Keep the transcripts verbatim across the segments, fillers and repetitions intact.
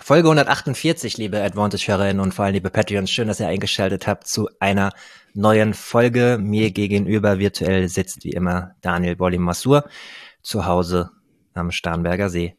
Folge hundertachtundvierzig, liebe Advantage-Hörerinnen und vor allem liebe Patreons. Schön, dass ihr eingeschaltet habt zu einer neuen Folge. Mir gegenüber virtuell sitzt wie immer Daniel Bolli-Massur zu Hause am Starnberger See.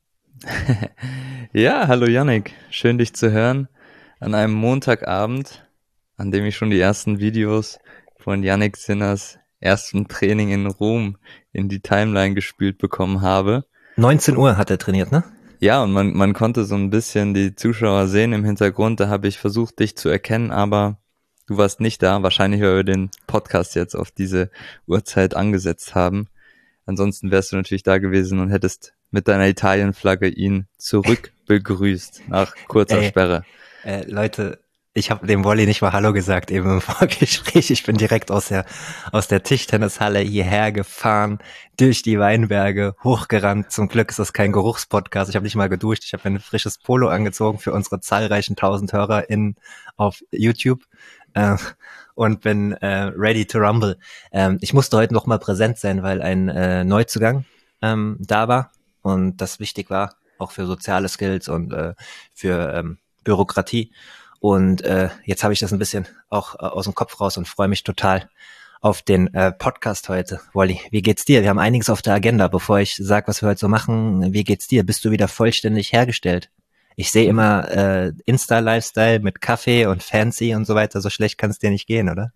Ja, hallo Yannick. Schön, dich zu hören an einem Montagabend, an dem ich schon die ersten Videos von Yannick Sinners ersten Training in Rom in die Timeline gespült bekommen habe. neunzehn Uhr hat er trainiert, ne? Ja, und man, man konnte so ein bisschen die Zuschauer sehen im Hintergrund. Da habe ich versucht, dich zu erkennen, aber du warst nicht da. Wahrscheinlich, weil wir den Podcast jetzt auf diese Uhrzeit angesetzt haben. Ansonsten wärst du natürlich da gewesen und hättest mit deiner Italien-Flagge ihn zurück begrüßt nach kurzer Ey, Sperre. Äh, Leute, ich habe dem Wolli nicht mal Hallo gesagt eben im Vorgespräch. Ich bin direkt aus der aus der Tischtennishalle hierher gefahren, durch die Weinberge, hochgerannt. Zum Glück ist das kein Geruchspodcast. Ich habe nicht mal geduscht. Ich habe mir ein frisches Polo angezogen für unsere zahlreichen tausend HörerInnen auf YouTube äh, und bin äh, ready to rumble. Ähm, ich musste heute noch mal präsent sein, weil ein äh, Neuzugang ähm, da war und das wichtig war, auch für soziale Skills und äh, für ähm, Bürokratie. Und äh, jetzt habe ich das ein bisschen auch äh, aus dem Kopf raus und freue mich total auf den äh, Podcast heute. Wolli, wie geht's dir? Wir haben einiges auf der Agenda. Bevor ich sage, was wir heute so machen, wie geht's dir? Bist du wieder vollständig hergestellt? Ich sehe immer äh, Insta-Lifestyle mit Kaffee und Fancy und so weiter. So schlecht kann es dir nicht gehen, oder?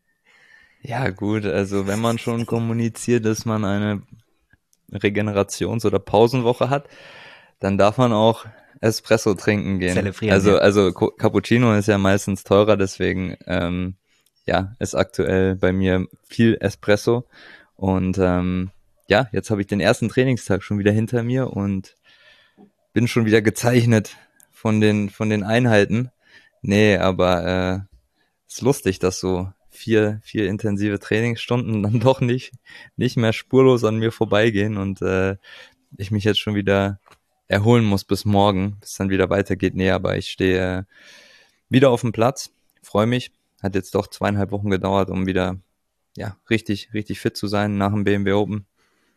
Ja gut, also wenn man schon kommuniziert, dass man eine Regenerations- oder Pausenwoche hat, dann darf man auch Espresso trinken gehen. Zelebrieren, Also ja. also Cappuccino ist ja meistens teurer, deswegen ähm, ja, ist aktuell bei mir viel Espresso. Und ähm, ja, jetzt habe ich den ersten Trainingstag schon wieder hinter mir und bin schon wieder gezeichnet von den von den Einheiten. Nee, aber äh, ist lustig, dass so vier vier intensive Trainingsstunden dann doch nicht nicht mehr spurlos an mir vorbeigehen und äh, ich mich jetzt schon wieder erholen muss bis morgen, bis dann wieder weitergeht. Nee, aber ich stehe wieder auf dem Platz, freue mich. Hat jetzt doch zweieinhalb Wochen gedauert, um wieder ja richtig richtig fit zu sein nach dem B M W Open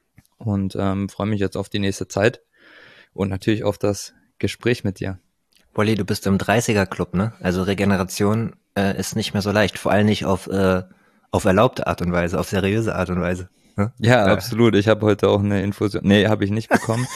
und ähm, freue mich jetzt auf die nächste Zeit und natürlich auf das Gespräch mit dir. Wolli, du bist im dreißiger-Club, ne? Also Regeneration äh, ist nicht mehr so leicht. Vor allem nicht auf, äh, auf erlaubte Art und Weise, auf seriöse Art und Weise. Ne? Ja, Äh, absolut. Ich habe heute auch eine Infusion. Nee, habe ich nicht bekommen.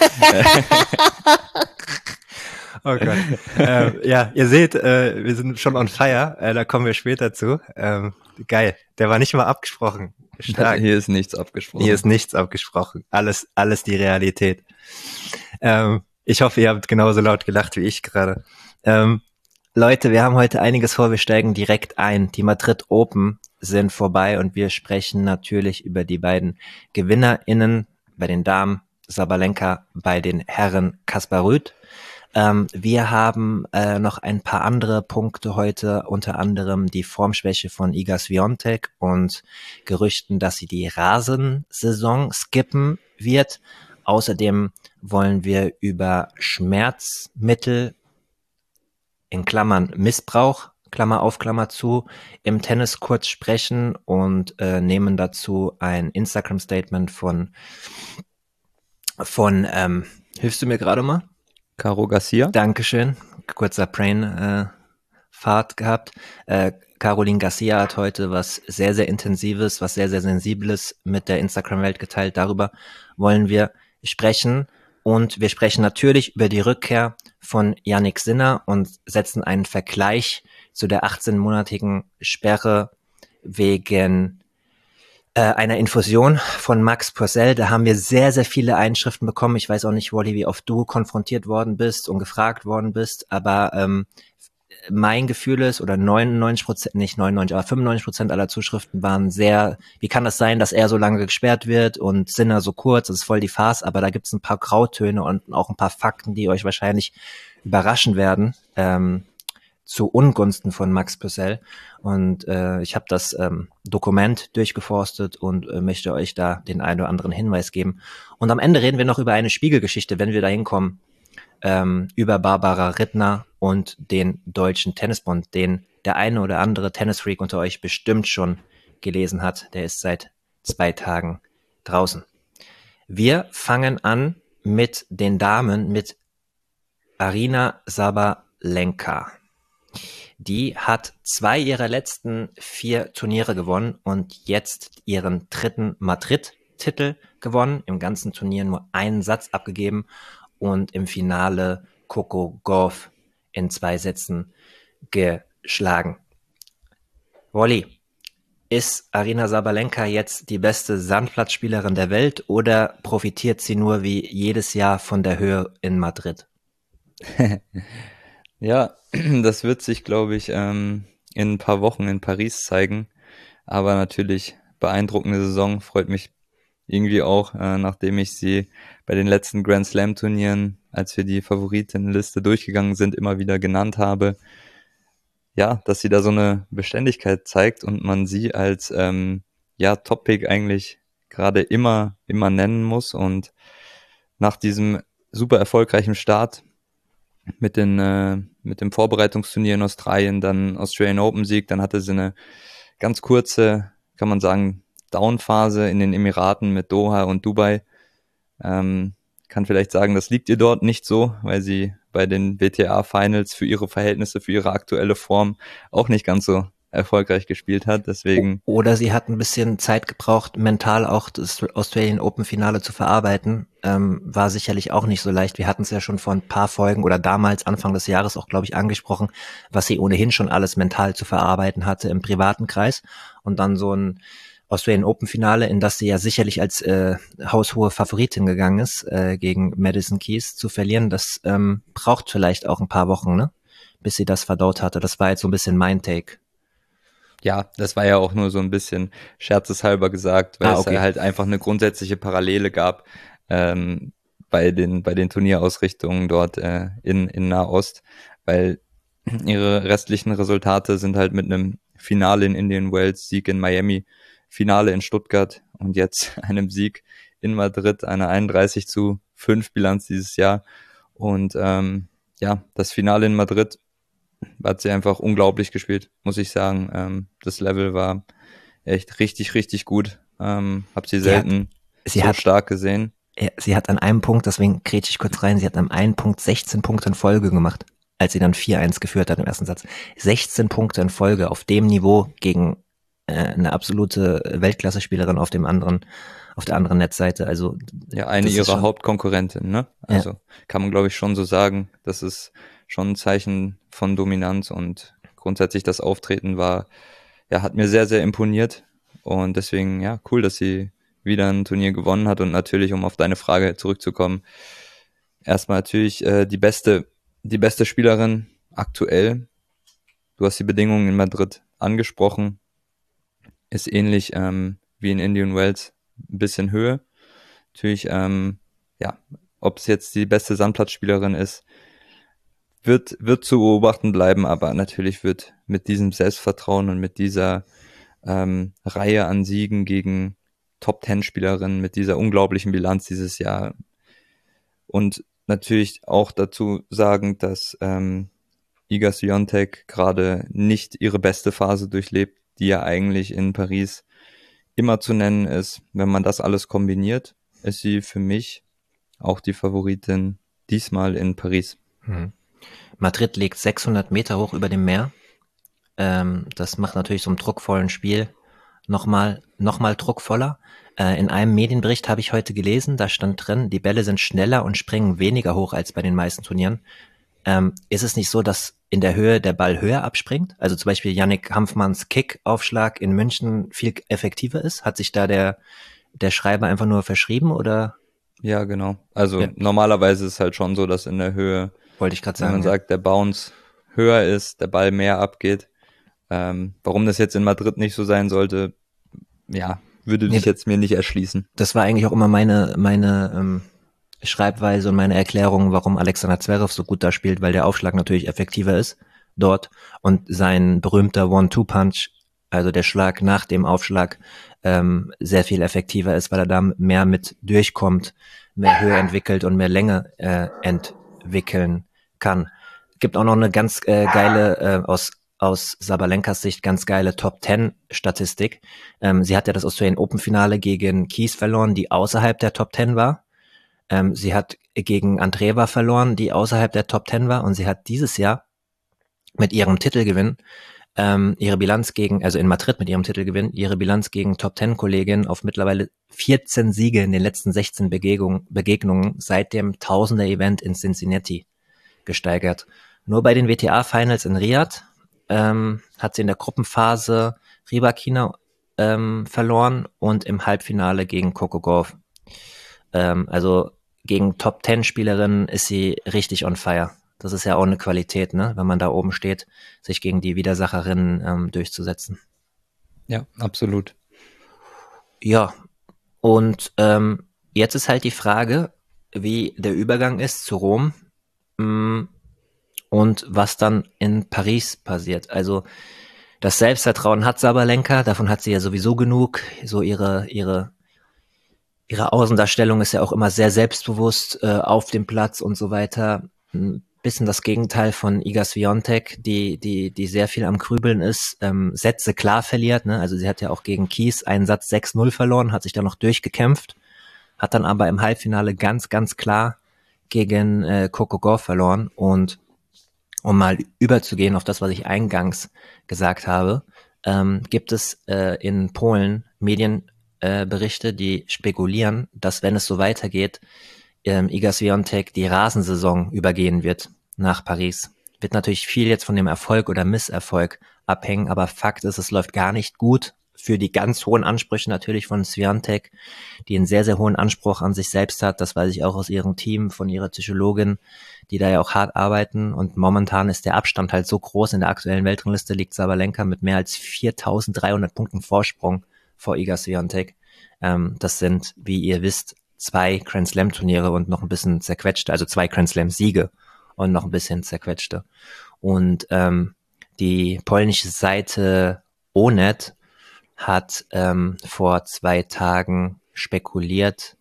Oh Gott. ähm, ja, ihr seht, äh, wir sind schon on fire. Äh, da kommen wir später zu. Ähm, geil. Der war nicht mal abgesprochen. Stark. Hier ist nichts abgesprochen. Hier ist nichts abgesprochen. Alles, alles die Realität. Ähm, ich hoffe, ihr habt genauso laut gelacht wie ich gerade. Ähm, Leute, wir haben heute einiges vor. Wir steigen direkt ein. Die Madrid Open sind vorbei und wir sprechen natürlich über die beiden GewinnerInnen. Bei den Damen Sabalenka, bei den Herren Kaspar Ruud. Ähm, wir haben äh, noch ein paar andere Punkte heute, unter anderem die Formschwäche von Iga Swiatek und Gerüchten, dass sie die Rasensaison skippen wird. Außerdem wollen wir über Schmerzmittel in Klammern Missbrauch, Klammer auf, Klammer zu, im Tennis kurz sprechen und äh, nehmen dazu ein Instagram-Statement von, von ähm, hilfst du mir gerade mal? Caro Garcia. Dankeschön. Kurzer Brain-Fahrt äh, gehabt. Äh, Caroline Garcia hat heute was sehr, sehr Intensives, was sehr, sehr Sensibles mit der Instagram-Welt geteilt. Darüber wollen wir sprechen. Und wir sprechen natürlich über die Rückkehr von Jannik Sinner und setzen einen Vergleich zu der achtzehnmonatigen Sperre wegen äh, einer Infusion von Max Purcell. Da haben wir sehr, sehr viele Einschriften bekommen. Ich weiß auch nicht, Wolli, wie oft du konfrontiert worden bist und gefragt worden bist, aber ähm, mein Gefühl ist, oder neunundneunzig Prozent, nicht neunundneunzig, aber fünfundneunzig Prozent aller Zuschriften waren sehr, wie kann das sein, dass er so lange gesperrt wird und Sinner so kurz, das ist voll die Farce, aber da gibt es ein paar Grautöne und auch ein paar Fakten, die euch wahrscheinlich überraschen werden, ähm, zu Ungunsten von Max Purcell. Und äh, ich habe das ähm, Dokument durchgeforstet und äh, möchte euch da den einen oder anderen Hinweis geben. Und am Ende reden wir noch über eine Spiegelgeschichte, wenn wir da hinkommen, ähm, über Barbara Rittner und den Deutschen Tennisbund, den der eine oder andere Tennisfreak unter euch bestimmt schon gelesen hat. Der ist seit zwei Tagen draußen. Wir fangen an mit den Damen, mit Aryna Sabalenka. Die hat zwei ihrer letzten vier Turniere gewonnen und jetzt ihren dritten Madrid-Titel gewonnen. Im ganzen Turnier nur einen Satz abgegeben und im Finale Coco Gauff in zwei Sätzen geschlagen. Wolli, ist Aryna Sabalenka jetzt die beste Sandplatzspielerin der Welt oder profitiert sie nur wie jedes Jahr von der Höhe in Madrid? Ja, das wird sich, glaube ich, ähm, in ein paar Wochen in Paris zeigen. Aber natürlich beeindruckende Saison, freut mich irgendwie auch, äh, nachdem ich sie bei den letzten Grand Slam Turnieren, als wir die Favoritenliste durchgegangen sind, immer wieder genannt habe. Ja, dass sie da so eine Beständigkeit zeigt und man sie als ähm, ja Top-Pick eigentlich gerade immer immer nennen muss. Und nach diesem super erfolgreichen Start mit den äh, mit dem Vorbereitungsturnier in Australien, dann Australian Open Sieg, dann hatte sie eine ganz kurze, kann man sagen, Down-Phase in den Emiraten mit Doha und Dubai. Ähm, kann vielleicht sagen, das liegt ihr dort nicht so, weil sie bei den W T A-Finals für ihre Verhältnisse, für ihre aktuelle Form auch nicht ganz so erfolgreich gespielt hat. Deswegen. Oder sie hat ein bisschen Zeit gebraucht, mental auch das Australian Open Finale zu verarbeiten. Ähm, war sicherlich auch nicht so leicht. Wir hatten es ja schon vor ein paar Folgen oder damals Anfang des Jahres auch, glaube ich, angesprochen, was sie ohnehin schon alles mental zu verarbeiten hatte im privaten Kreis. Und dann so ein Australian Open Finale, in das sie ja sicherlich als äh, haushohe Favoritin gegangen ist, äh, gegen Madison Keys zu verlieren, das ähm, braucht vielleicht auch ein paar Wochen, ne, bis sie das verdaut hatte. Das war jetzt so ein bisschen mein Take. Ja, das war ja auch nur so ein bisschen scherzeshalber gesagt, weil Ah, okay. es halt einfach eine grundsätzliche Parallele gab ähm, bei den bei den Turnierausrichtungen dort äh, in in Nahost, weil ihre restlichen Resultate sind halt mit einem Finale in Indian Wells, Sieg in Miami, Finale in Stuttgart und jetzt einem Sieg in Madrid, einer einunddreißig zu fünf Bilanz dieses Jahr. Und ähm, ja, das Finale in Madrid hat sie einfach unglaublich gespielt, muss ich sagen. Ähm, das Level war echt richtig, richtig gut. Ähm, hab sie selten sie so hat, stark gesehen. Ja, sie hat an einem Punkt, deswegen grätsch ich kurz rein, sie hat an einem Punkt sechzehn Punkte in Folge gemacht, als sie dann vier eins geführt hat im ersten Satz. sechzehn Punkte in Folge auf dem Niveau gegen äh, eine absolute Weltklasse-Spielerin auf dem anderen, auf der anderen Netzseite. Also ja, eine das ist ihrer schon, Hauptkonkurrentinnen, ne? Also ja. kann man, glaube ich, schon so sagen. Das ist schon ein Zeichen von Dominanz und grundsätzlich das Auftreten war, ja, hat mir sehr, sehr imponiert. Und deswegen, ja, cool, dass sie wieder ein Turnier gewonnen hat. Und natürlich, um auf deine Frage zurückzukommen, erstmal natürlich äh, die beste, die beste Spielerin aktuell. Du hast die Bedingungen in Madrid angesprochen. Ist ähnlich ähm, wie in Indian Wells, ein bisschen Höhe. Natürlich, ähm, ja, ob es jetzt die beste Sandplatzspielerin ist, wird wird zu beobachten bleiben, aber natürlich wird mit diesem Selbstvertrauen und mit dieser ähm, Reihe an Siegen gegen Top-Ten-Spielerinnen, mit dieser unglaublichen Bilanz dieses Jahr und natürlich auch dazu sagen, dass ähm, Iga Swiatek gerade nicht ihre beste Phase durchlebt, die ja eigentlich in Paris immer zu nennen ist. Wenn man das alles kombiniert, ist sie für mich auch die Favoritin diesmal in Paris. Mhm. Madrid liegt sechshundert Meter hoch über dem Meer. Ähm, das macht natürlich so einem druckvollen Spiel nochmal noch mal druckvoller. Äh, in einem Medienbericht habe ich heute gelesen, da stand drin, die Bälle sind schneller und springen weniger hoch als bei den meisten Turnieren. Ähm, ist es nicht so, dass in der Höhe der Ball höher abspringt? Also zum Beispiel Yannick Hanfmanns Kick-Aufschlag in München viel effektiver ist? Hat sich da der, der Schreiber einfach nur verschrieben oder? Ja, genau. Also Ja, normalerweise ist es halt schon so, dass in der Höhe, wollte ich gerade wenn sagen. man Ja. sagt, der Bounce höher ist, der Ball mehr abgeht. Ähm, warum das jetzt in Madrid nicht so sein sollte, ja, würde Nee, sich jetzt mir nicht erschließen. das war eigentlich auch immer meine, meine ähm, Schreibweise und meine Erklärung, warum Alexander Zverev so gut da spielt, weil der Aufschlag natürlich effektiver ist dort und sein berühmter One-Two-Punch, also der Schlag nach dem Aufschlag, ähm, sehr viel effektiver ist, weil er da mehr mit durchkommt, mehr Höhe entwickelt und mehr Länge äh, entwickeln kann. Gibt auch noch eine ganz äh, geile, äh, aus aus Sabalenkas Sicht ganz geile Top-Ten-Statistik. Ähm, sie hat ja das Australian Open-Finale gegen Keys verloren, die außerhalb der Top Ten war. Ähm, sie hat gegen Andreeva verloren, die außerhalb der Top Ten war, und sie hat dieses Jahr mit ihrem Titelgewinn ähm, ihre Bilanz gegen, also in Madrid mit ihrem Titelgewinn, ihre Bilanz gegen Top Ten Kollegin auf mittlerweile vierzehn Siege in den letzten sechzehn Begegnungen, Begegnungen seit dem Tausender-Event in Cincinnati gesteigert. Nur bei den W T A-Finals in Riyadh ähm, hat sie in der Gruppenphase Rybakina ähm, verloren und im Halbfinale gegen Coco Gauff. Ähm, also gegen Top-Ten-Spielerinnen ist sie richtig on fire. Das ist ja auch eine Qualität, ne, wenn man da oben steht, sich gegen die Widersacherinnen ähm, durchzusetzen. Ja, absolut. Ja, und ähm, jetzt ist halt die Frage, wie der Übergang ist zu Rom mh, und was dann in Paris passiert. Also das Selbstvertrauen hat Sabalenka, davon hat sie ja sowieso genug. So ihre ihre ihre Außendarstellung ist ja auch immer sehr selbstbewusst äh, auf dem Platz und so weiter. Ein bisschen das Gegenteil von Iga Swiatek, die die die sehr viel am Grübeln ist, ähm, Sätze klar verliert. Ne? Also sie hat ja auch gegen Kies einen Satz sechs null verloren, hat sich da noch durchgekämpft, hat dann aber im Halbfinale ganz ganz klar gegen äh, Coco Gauff verloren. Und um mal überzugehen auf das, was ich eingangs gesagt habe, ähm, gibt es äh, in Polen Medienberichte, äh, die spekulieren, dass wenn es so weitergeht, ähm, Iga Swiatek die Rasensaison übergehen wird nach Paris. Wird natürlich viel jetzt von dem Erfolg oder Misserfolg abhängen, aber Fakt ist, es läuft gar nicht gut für die ganz hohen Ansprüche natürlich von Swiatek, die einen sehr, sehr hohen Anspruch an sich selbst hat. Das weiß ich auch aus ihrem Team, von ihrer Psychologin, die da ja auch hart arbeiten. Und momentan ist der Abstand halt so groß. In der aktuellen Weltrangliste liegt Sabalenka mit mehr als viertausenddreihundert Punkten Vorsprung vor Iga Swiatek. Ähm, das sind, wie ihr wisst, zwei Grand Slam Turniere und noch ein bisschen zerquetschte, also zwei Grand Slam Siege und noch ein bisschen zerquetschte. Und ähm, die polnische Seite Onet hat ähm, vor zwei Tagen spekuliert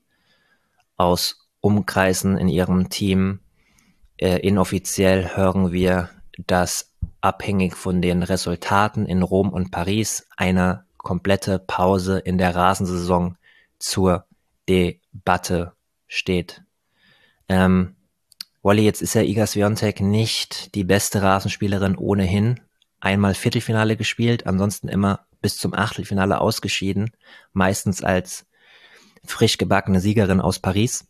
aus Umkreisen in ihrem Team. Äh, inoffiziell hören wir, dass abhängig von den Resultaten in Rom und Paris eine komplette Pause in der Rasensaison zur Debatte steht. Ähm, Wally, jetzt ist ja Iga Swiatek nicht die beste Rasenspielerin ohnehin. Einmal Viertelfinale gespielt, ansonsten immer bis zum Achtelfinale ausgeschieden, meistens als frisch gebackene Siegerin aus Paris.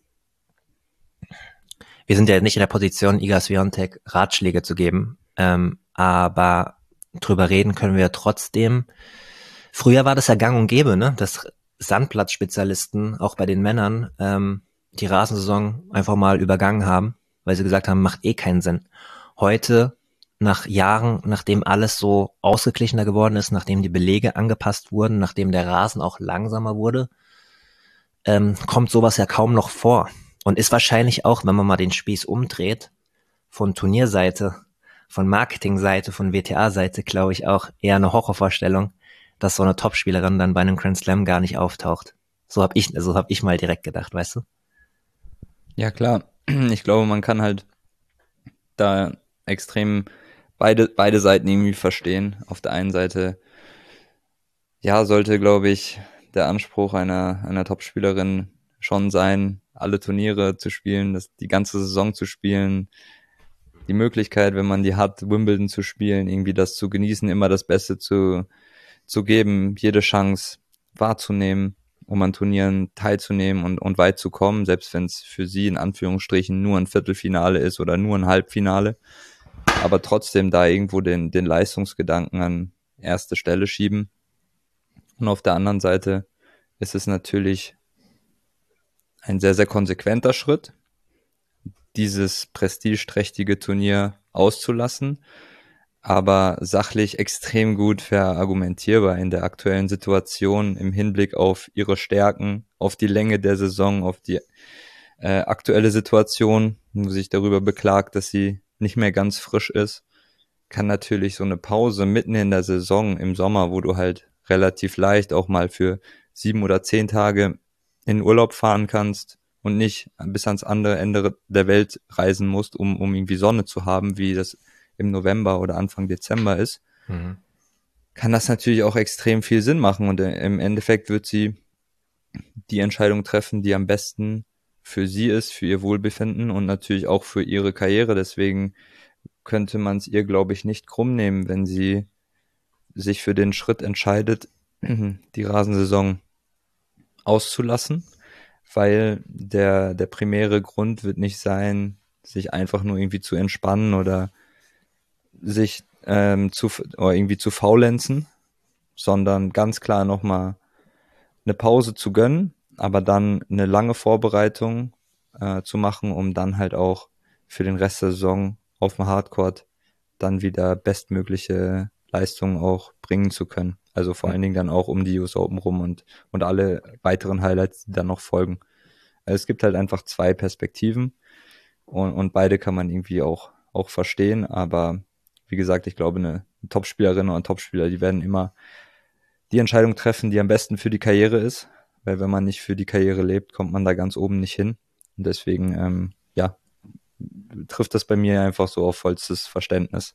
Wir sind ja nicht in der Position, Iga Swiatek Ratschläge zu geben, ähm, aber drüber reden können wir trotzdem. Früher war das ja gang und gäbe, ne, dass Sandplatzspezialisten, auch bei den Männern, ähm, die Rasensaison einfach mal übergangen haben, weil sie gesagt haben, macht eh keinen Sinn. Heute, nach Jahren, nachdem alles so ausgeglichener geworden ist, nachdem die Belege angepasst wurden, nachdem der Rasen auch langsamer wurde, ähm, kommt sowas ja kaum noch vor. Und ist wahrscheinlich auch, wenn man mal den Spieß umdreht, von Turnierseite, von Marketingseite, von W T A-Seite, glaube ich auch eher eine Horrorvorstellung, dass so eine Topspielerin dann bei einem Grand Slam gar nicht auftaucht. So habe ich, so habe ich mal direkt gedacht, weißt du? Ja, klar. Ich glaube, man kann halt da extrem beide, beide Seiten irgendwie verstehen. Auf der einen Seite, ja, sollte, glaube ich, der Anspruch einer, einer Topspielerin schon sein, alle Turniere zu spielen, das, die ganze Saison zu spielen, die Möglichkeit, wenn man die hat, Wimbledon zu spielen, irgendwie das zu genießen, immer das Beste zu, zu geben, jede Chance wahrzunehmen, um an Turnieren teilzunehmen und, und weit zu kommen, selbst wenn es für sie in Anführungsstrichen nur ein Viertelfinale ist oder nur ein Halbfinale, aber trotzdem da irgendwo den, den Leistungsgedanken an erste Stelle schieben. Und auf der anderen Seite ist es natürlich ein sehr, sehr konsequenter Schritt, dieses prestigeträchtige Turnier auszulassen, aber sachlich extrem gut verargumentierbar in der aktuellen Situation im Hinblick auf ihre Stärken, auf die Länge der Saison, auf die äh, aktuelle Situation, wo sich darüber beklagt, dass sie nicht mehr ganz frisch ist, kann natürlich so eine Pause mitten in der Saison im Sommer, wo du halt relativ leicht auch mal für sieben oder zehn Tage in Urlaub fahren kannst und nicht bis ans andere Ende der Welt reisen musst, um, um irgendwie Sonne zu haben, wie das im November oder Anfang Dezember ist, mhm. kann das natürlich auch extrem viel Sinn machen. Und im Endeffekt wird sie die Entscheidung treffen, die am besten für sie ist, für ihr Wohlbefinden und natürlich auch für ihre Karriere. Deswegen könnte man es ihr, glaube ich, nicht krumm nehmen, wenn sie sich für den Schritt entscheidet, die Rasensaison auszulassen, weil der, der primäre Grund wird nicht sein, sich einfach nur irgendwie zu entspannen oder sich ähm, zu oder irgendwie zu faulenzen, sondern ganz klar nochmal eine Pause zu gönnen, aber dann eine lange Vorbereitung äh, zu machen, um dann halt auch für den Rest der Saison auf dem Hardcourt dann wieder bestmögliche Leistungen auch bringen zu können. Also vor allen Dingen dann auch um die U S Open rum und, und alle weiteren Highlights, die dann noch folgen. Also es gibt halt einfach zwei Perspektiven und, und beide kann man irgendwie auch, auch verstehen, aber wie gesagt, ich glaube, eine Topspielerin oder ein Topspieler, die werden immer die Entscheidung treffen, die am besten für die Karriere ist, weil wenn man nicht für die Karriere lebt, kommt man da ganz oben nicht hin. Und deswegen, ähm, ja, trifft das bei mir einfach so auf vollstes Verständnis.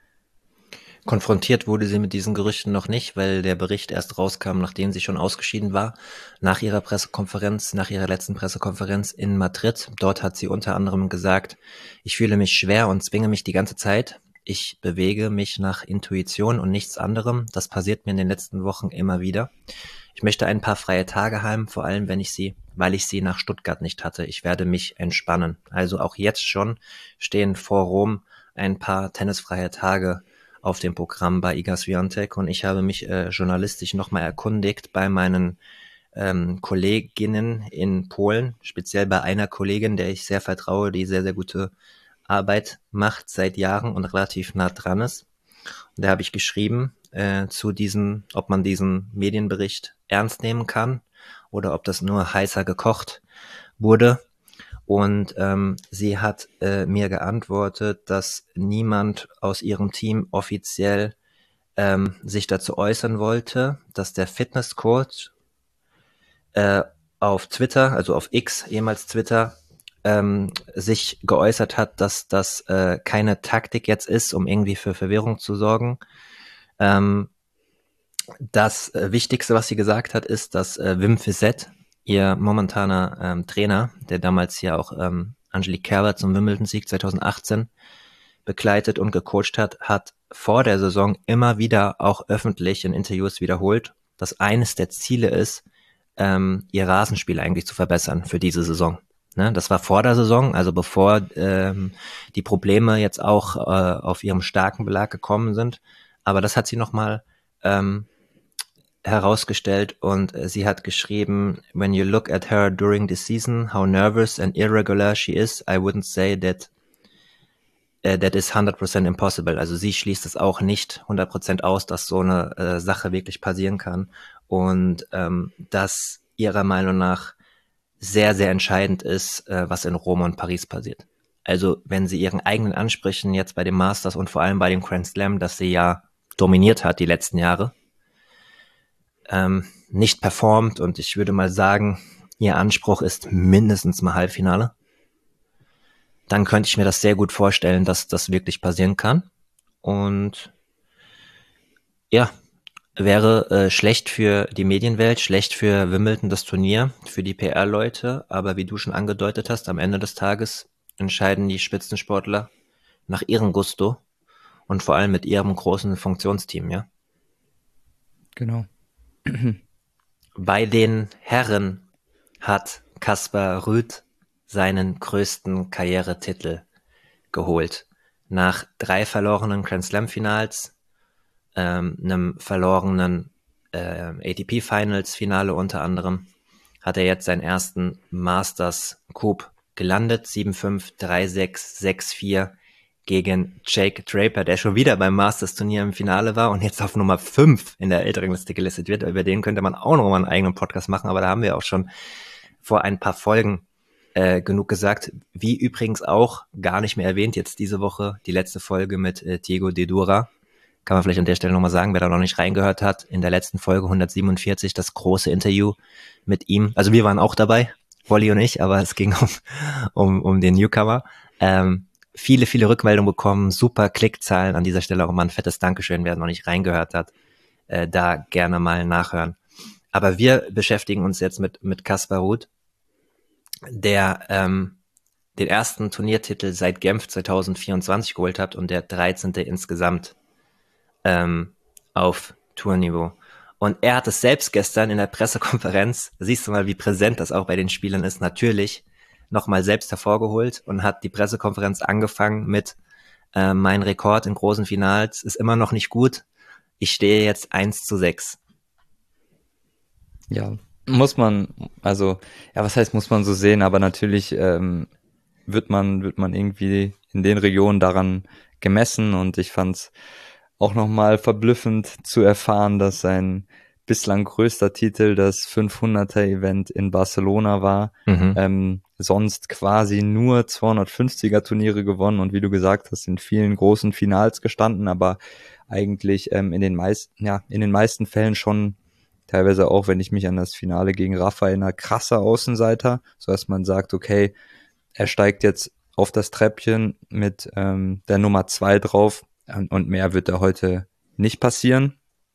Konfrontiert wurde sie mit diesen Gerüchten noch nicht, weil der Bericht erst rauskam, nachdem sie schon ausgeschieden war, nach ihrer Pressekonferenz, nach ihrer letzten Pressekonferenz in Madrid. Dort hat sie unter anderem gesagt, ich fühle mich schwer und zwinge mich die ganze Zeit. Ich bewege mich nach Intuition und nichts anderem. Das passiert mir in den letzten Wochen immer wieder. Ich möchte ein paar freie Tage haben, vor allem wenn ich sie, weil ich sie nach Stuttgart nicht hatte. Ich werde mich entspannen. Also auch jetzt schon stehen vor Rom ein paar tennisfreie Tage auf dem Programm bei Iga Swiatek und ich habe mich äh, journalistisch nochmal erkundigt bei meinen ähm, Kolleginnen in Polen, speziell bei einer Kollegin, der ich sehr vertraue, die sehr, sehr gute Arbeit macht seit Jahren und relativ nah dran ist. Und da habe ich geschrieben äh, zu diesem, ob man diesen Medienbericht ernst nehmen kann oder ob das nur heißer gekocht wurde. Und ähm, sie hat äh, mir geantwortet, dass niemand aus ihrem Team offiziell ähm, sich dazu äußern wollte, dass der Fitnesscoach äh, auf Twitter, also auf X, ehemals Twitter, ähm, sich geäußert hat, dass das äh, keine Taktik jetzt ist, um irgendwie für Verwirrung zu sorgen. Ähm, das äh, Wichtigste, was sie gesagt hat, ist, dass äh, Wim Fissett, ihr momentaner ähm, Trainer, der damals ja auch ähm, Angelique Kerber zum Wimbledon-Sieg zwanzig achtzehn begleitet und gecoacht hat, hat vor der Saison immer wieder auch öffentlich in Interviews wiederholt, dass eines der Ziele ist, ähm, ihr Rasenspiel eigentlich zu verbessern für diese Saison. Ne? Das war vor der Saison, also bevor ähm, die Probleme jetzt auch äh, auf ihrem starken Belag gekommen sind. Aber das hat sie nochmal ähm, herausgestellt und äh, sie hat geschrieben, when you look at her during the season, how nervous and irregular she is, I wouldn't say that uh, that is one hundred percent impossible. Also sie schließt es auch nicht hundert Prozent aus, dass so eine äh, Sache wirklich passieren kann und ähm, dass ihrer Meinung nach sehr, sehr entscheidend ist, äh, was in Rom und Paris passiert. Also wenn sie ihren eigenen Ansprüchen jetzt bei dem Masters und vor allem bei dem Grand Slam, das sie ja dominiert hat die letzten Jahre, Ähm, nicht performt und ich würde mal sagen, ihr Anspruch ist mindestens mal Halbfinale, dann könnte ich mir das sehr gut vorstellen, dass das wirklich passieren kann. Und ja, wäre äh, schlecht für die Medienwelt, schlecht für Wimbledon, das Turnier, für die P R-Leute, aber wie du schon angedeutet hast, am Ende des Tages entscheiden die Spitzensportler nach ihrem Gusto und vor allem mit ihrem großen Funktionsteam, ja. Genau. Bei den Herren hat Kaspar Ruud seinen größten Karrieretitel geholt. Nach drei verlorenen Grand Slam Finals, ähm, einem verlorenen äh, A T P Finals Finale unter anderem, hat er jetzt seinen ersten Masters Coup gelandet. sieben fünf, drei sechs, sechs vier gegen Jake Draper, der schon wieder beim Masters-Turnier im Finale war und jetzt auf Nummer fünf in der älteren Liste gelistet wird. Über den könnte man auch noch mal einen eigenen Podcast machen, aber da haben wir auch schon vor ein paar Folgen äh, genug gesagt. Wie übrigens auch, gar nicht mehr erwähnt, jetzt diese Woche die letzte Folge mit äh, Diego de Dura. Kann man vielleicht an der Stelle nochmal sagen, wer da noch nicht reingehört hat. In der letzten Folge hundertsiebenundvierzig das große Interview mit ihm. Also wir waren auch dabei, Wolli und ich, aber es ging um, um, um den Newcomer. Ähm, Viele, viele Rückmeldungen bekommen, super Klickzahlen. An dieser Stelle auch mal ein fettes Dankeschön, wer noch nicht reingehört hat, äh, da gerne mal nachhören. Aber wir beschäftigen uns jetzt mit mit Kaspar Ruud. der ähm, den ersten Turniertitel seit Genf zwanzig vierundzwanzig geholt hat und der dreizehnte insgesamt ähm, auf Tourniveau. Und er hat es selbst gestern in der Pressekonferenz, siehst du mal, wie präsent das auch bei den Spielern ist, natürlich nochmal selbst hervorgeholt und hat die Pressekonferenz angefangen mit äh, mein Rekord in großen Finals ist immer noch nicht gut. Ich stehe jetzt eins zu sechs. Ja, muss man, also, ja, was heißt, muss man so sehen, aber natürlich ähm, wird man, wird man irgendwie in den Regionen daran gemessen und ich fand's auch nochmal verblüffend zu erfahren, dass sein bislang größter Titel das fünfhunderter-Event in Barcelona war. Mhm. Ähm, sonst quasi nur zweihundertfünfziger Turniere gewonnen und wie du gesagt hast, in vielen großen Finals gestanden, aber eigentlich ähm, in den meisten, ja, in den meisten Fällen schon teilweise auch, wenn ich mich an das Finale gegen Rafa erinnere, krasser Außenseiter, so dass man sagt, okay, er steigt jetzt auf das Treppchen mit ähm, der Nummer zwei drauf und, und mehr wird da heute nicht passieren.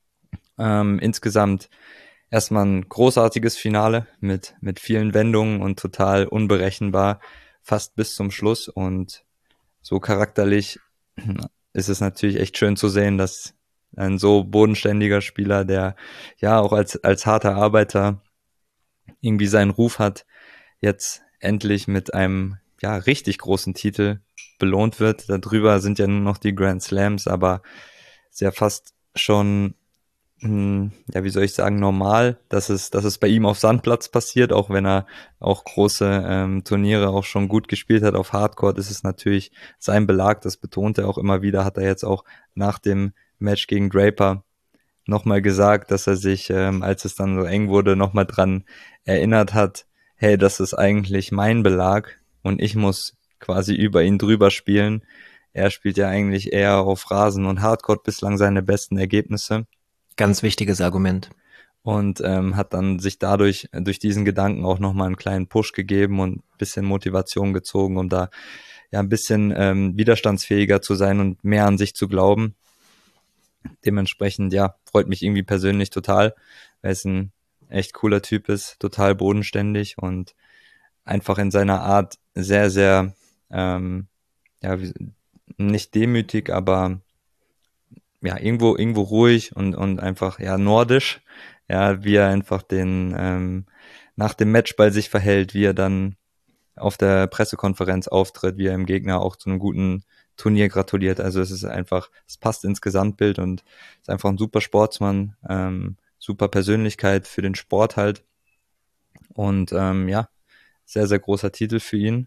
Ähm, insgesamt erstmal ein großartiges Finale mit, mit vielen Wendungen und total unberechenbar, fast bis zum Schluss und so charakterlich ist es natürlich echt schön zu sehen, dass ein so bodenständiger Spieler, der ja auch als, als harter Arbeiter irgendwie seinen Ruf hat, jetzt endlich mit einem ja richtig großen Titel belohnt wird. Darüber sind ja nur noch die Grand Slams, aber ist ja fast schon, hm, ja, wie soll ich sagen, normal, dass es, dass es bei ihm auf Sandplatz passiert, auch wenn er auch große ähm, Turniere auch schon gut gespielt hat. Auf Hardcourt ist es natürlich sein Belag, das betont er auch immer wieder, hat er jetzt auch nach dem Match gegen Draper nochmal gesagt, dass er sich, ähm, als es dann so eng wurde, nochmal dran erinnert hat, hey, das ist eigentlich mein Belag und ich muss quasi über ihn drüber spielen. Er spielt ja eigentlich eher auf Rasen und Hardcourt bislang seine besten Ergebnisse. Ganz wichtiges Argument. Und ähm, hat dann sich dadurch, durch diesen Gedanken auch nochmal einen kleinen Push gegeben und ein bisschen Motivation gezogen, um da ja ein bisschen ähm, widerstandsfähiger zu sein und mehr an sich zu glauben. Dementsprechend, ja, freut mich irgendwie persönlich total, weil es ein echt cooler Typ ist, total bodenständig und einfach in seiner Art sehr, sehr, ähm, ja, nicht demütig, aber ja, irgendwo, irgendwo ruhig und, und einfach, ja, nordisch, ja, wie er einfach den, ähm, nach dem Matchball sich verhält, wie er dann auf der Pressekonferenz auftritt, wie er im Gegner auch zu einem guten Turnier gratuliert. Also es ist einfach, es passt ins Gesamtbild und ist einfach ein super Sportsmann, ähm, super Persönlichkeit für den Sport halt. Und ähm, ja, sehr, sehr großer Titel für ihn.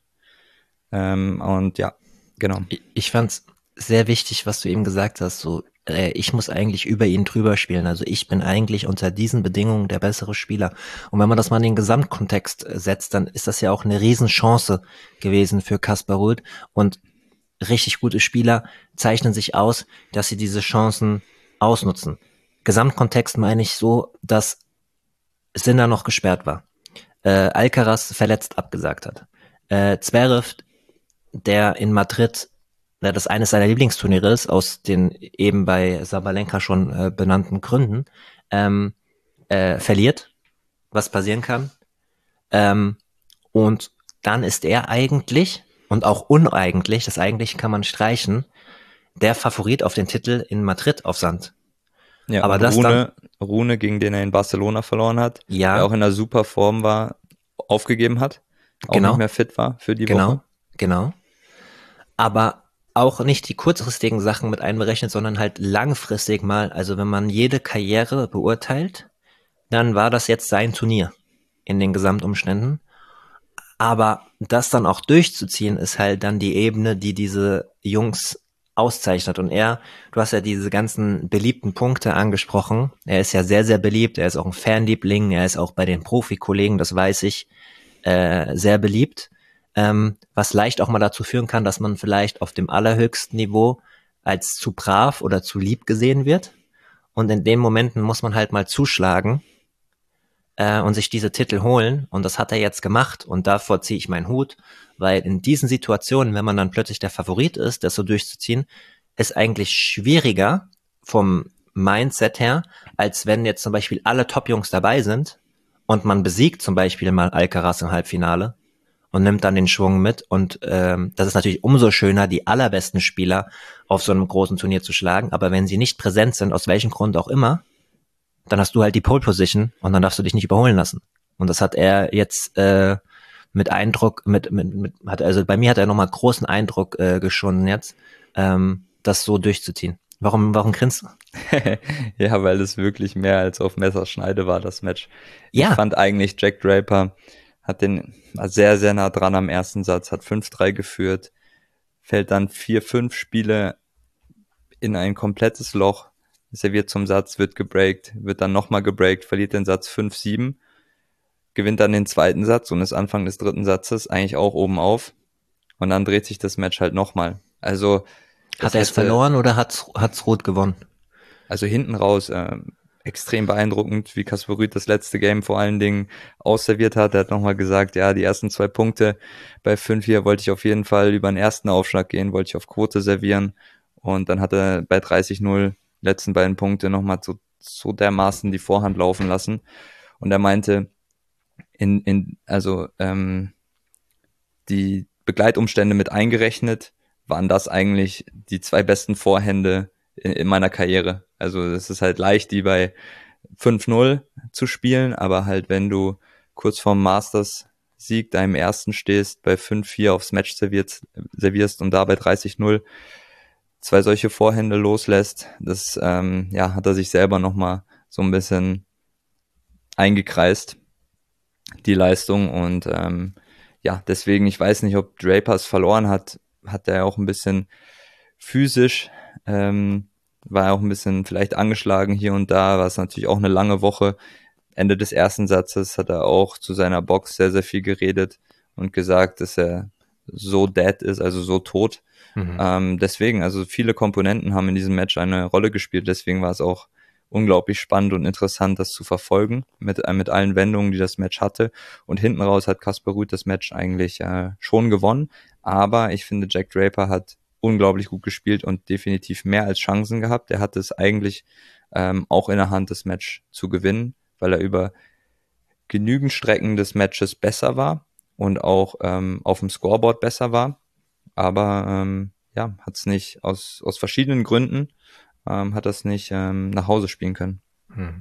Ähm, und ja, genau. Ich, ich fand's sehr wichtig, was du eben gesagt hast, so äh, ich muss eigentlich über ihn drüber spielen. Also ich bin eigentlich unter diesen Bedingungen der bessere Spieler. Und wenn man das mal in den Gesamtkontext äh, setzt, dann ist das ja auch eine Riesenchance gewesen für Kaspar Ruud. Und richtig gute Spieler zeichnen sich aus, dass sie diese Chancen ausnutzen. Gesamtkontext meine ich so, dass Sinner noch gesperrt war, äh, Alcaraz verletzt abgesagt hat, äh, Zverev, der in Madrid, der das eines seiner Lieblingsturniere ist, aus den eben bei Sabalenka schon äh, benannten Gründen, ähm, äh, verliert, was passieren kann. Ähm, und dann ist er eigentlich, und auch uneigentlich, das eigentlich kann man streichen, der Favorit auf den Titel in Madrid auf Sand. Ja, Aber und das dann, Rune, Rune, gegen den er in Barcelona verloren hat, der ja, auch in einer super Form war, aufgegeben hat, auch nicht genau, mehr fit war für die genau, Woche. genau. Aber auch nicht die kurzfristigen Sachen mit einberechnet, sondern halt langfristig mal, also wenn man jede Karriere beurteilt, dann war das jetzt sein Turnier in den Gesamtumständen. Aber das dann auch durchzuziehen, ist halt dann die Ebene, die diese Jungs auszeichnet. Und er, du hast ja diese ganzen beliebten Punkte angesprochen. Er ist ja sehr, sehr beliebt. Er ist auch ein Fanliebling. Er ist auch bei den Profikollegen, das weiß ich, äh, sehr beliebt. Ähm, was leicht auch mal dazu führen kann, dass man vielleicht auf dem allerhöchsten Niveau als zu brav oder zu lieb gesehen wird. Und in den Momenten muss man halt mal zuschlagen äh, und sich diese Titel holen. Und das hat er jetzt gemacht. Und davor ziehe ich meinen Hut, weil in diesen Situationen, wenn man dann plötzlich der Favorit ist, das so durchzuziehen, ist eigentlich schwieriger vom Mindset her, als wenn jetzt zum Beispiel alle Top-Jungs dabei sind und man besiegt zum Beispiel mal Alcaraz im Halbfinale. und nimmt dann den Schwung mit. Und ähm, das ist natürlich umso schöner, die allerbesten Spieler auf so einem großen Turnier zu schlagen. Aber wenn sie nicht präsent sind, aus welchem Grund auch immer, dann hast du halt die Pole Position und dann darfst du dich nicht überholen lassen. Und das hat er jetzt äh, mit Eindruck, mit, mit, mit hat also bei mir hat er nochmal großen Eindruck äh, geschonnen jetzt, ähm, das so durchzuziehen. Warum, warum grinst du? Ja, weil es wirklich mehr als auf Messerschneide war, das Match. Ich Ja. fand eigentlich, Jack Draper hat den war sehr, sehr nah dran am ersten Satz, hat fünf drei geführt, fällt dann vier fünf Spiele in ein komplettes Loch, serviert zum Satz, wird gebreakt, wird dann nochmal gebreakt, verliert den Satz fünf sieben, gewinnt dann den zweiten Satz und ist Anfang des dritten Satzes eigentlich auch oben auf. Und dann dreht sich das Match halt nochmal. Also Hat er es verloren oder hat's, hat's Rot gewonnen? Also hinten raus äh, extrem beeindruckend, wie Casper Ruud das letzte Game vor allen Dingen ausserviert hat. Er hat nochmal gesagt, ja, die ersten zwei Punkte bei fünf vier wollte ich auf jeden Fall über den ersten Aufschlag gehen, wollte ich auf Quote servieren. Und dann hat er bei dreißig null letzten beiden Punkte nochmal so, so dermaßen die Vorhand laufen lassen. Und er meinte, in, in also ähm, die Begleitumstände mit eingerechnet, waren das eigentlich die zwei besten Vorhände in, in meiner Karriere. Also es ist halt leicht, die bei fünf null zu spielen, aber halt wenn du kurz vorm Masters-Sieg deinem ersten stehst, bei fünf vier aufs Match serviert, servierst und da bei dreißig null zwei solche Vorhände loslässt, das ähm, ja, hat er sich selber nochmal so ein bisschen eingekreist, die Leistung. Und ähm, ja, deswegen, ich weiß nicht, ob Drapers verloren hat, hat er auch ein bisschen physisch, ähm, war er auch ein bisschen vielleicht angeschlagen hier und da, war es natürlich auch eine lange Woche. Ende des ersten Satzes hat er auch zu seiner Box sehr, sehr viel geredet und gesagt, dass er so dead ist, also so tot. Mhm. Ähm, deswegen, also viele Komponenten haben in diesem Match eine Rolle gespielt, deswegen war es auch unglaublich spannend und interessant, das zu verfolgen, mit, äh, mit allen Wendungen, die das Match hatte. Und hinten raus hat Casper Ruud das Match eigentlich äh, schon gewonnen, aber ich finde, Jack Draper hat unglaublich gut gespielt und definitiv mehr als Chancen gehabt. Er hatte es eigentlich ähm, auch in der Hand, das Match zu gewinnen, weil er über genügend Strecken des Matches besser war und auch ähm, auf dem Scoreboard besser war. Aber ähm, ja, hat es nicht aus, aus verschiedenen Gründen ähm, hat das nicht ähm, nach Hause spielen können. Hm.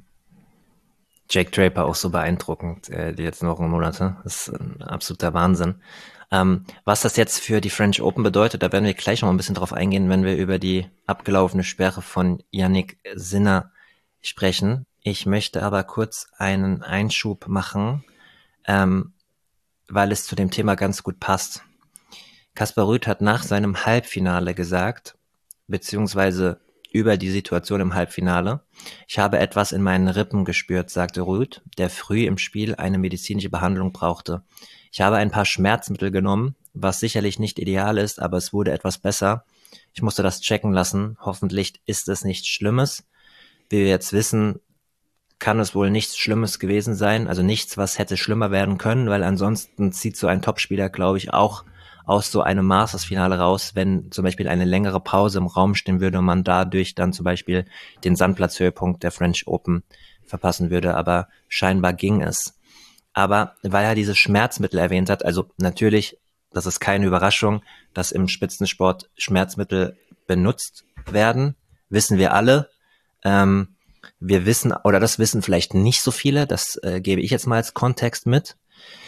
Jack Draper auch so beeindruckend, äh, die letzten Wochen und Monate. Das ist ein absoluter Wahnsinn. Ähm, was das jetzt für die French Open bedeutet, da werden wir gleich noch ein bisschen drauf eingehen, wenn wir über die abgelaufene Sperre von Jannik Sinner sprechen. Ich möchte aber kurz einen Einschub machen, ähm, weil es zu dem Thema ganz gut passt. Casper Ruud hat nach seinem Halbfinale gesagt, beziehungsweise über die Situation im Halbfinale: Ich habe etwas in meinen Rippen gespürt, sagte Ruud, der früh im Spiel eine medizinische Behandlung brauchte. Ich habe ein paar Schmerzmittel genommen, was sicherlich nicht ideal ist, aber es wurde etwas besser. Ich musste das checken lassen. Hoffentlich ist es nichts Schlimmes. Wie wir jetzt wissen, kann es wohl nichts Schlimmes gewesen sein, also nichts, was hätte schlimmer werden können, weil ansonsten zieht so ein Topspieler, glaube ich, auch aus so einem Masters-Finale raus, wenn zum Beispiel eine längere Pause im Raum stehen würde und man dadurch dann zum Beispiel den Sandplatzhöhepunkt der French Open verpassen würde, aber scheinbar ging es. Aber weil er diese Schmerzmittel erwähnt hat, also natürlich, das ist keine Überraschung, dass im Spitzensport Schmerzmittel benutzt werden, wissen wir alle. Ähm, wir wissen, oder das wissen vielleicht nicht so viele, das äh, gebe ich jetzt mal als Kontext mit.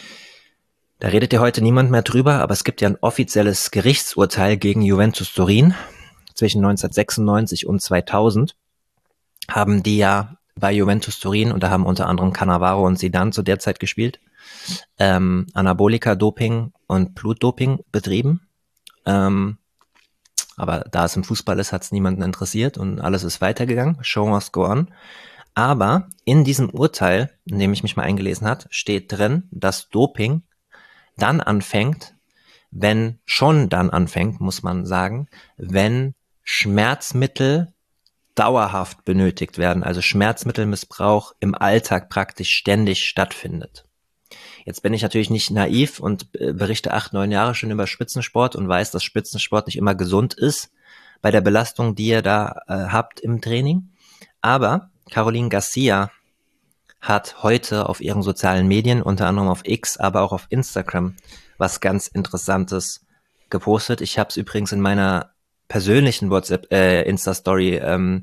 Da redet ja heute niemand mehr drüber, aber es gibt ja ein offizielles Gerichtsurteil gegen Juventus Turin. Zwischen neunzehnhundertsechsundneunzig und zweitausend haben die ja bei Juventus Turin, und da haben unter anderem Cannavaro und Zidane zu der Zeit gespielt, ähm, Anabolika-Doping und Blutdoping betrieben. Ähm, aber da es im Fußball ist, hat es niemanden interessiert und alles ist weitergegangen. Show must go on. Aber in diesem Urteil, in dem ich mich mal eingelesen habe, steht drin, dass Doping dann anfängt, wenn, schon dann anfängt, muss man sagen, wenn Schmerzmittel dauerhaft benötigt werden, also Schmerzmittelmissbrauch im Alltag praktisch ständig stattfindet. Jetzt bin ich natürlich nicht naiv und berichte acht, neun Jahre schon über Spitzensport und weiß, dass Spitzensport nicht immer gesund ist bei der Belastung, die ihr da äh, habt im Training. Aber Caroline Garcia hat heute auf ihren sozialen Medien, unter anderem auf X, aber auch auf Instagram, was ganz Interessantes gepostet. Ich habe es übrigens in meiner persönlichen WhatsApp äh, Insta-Story ähm,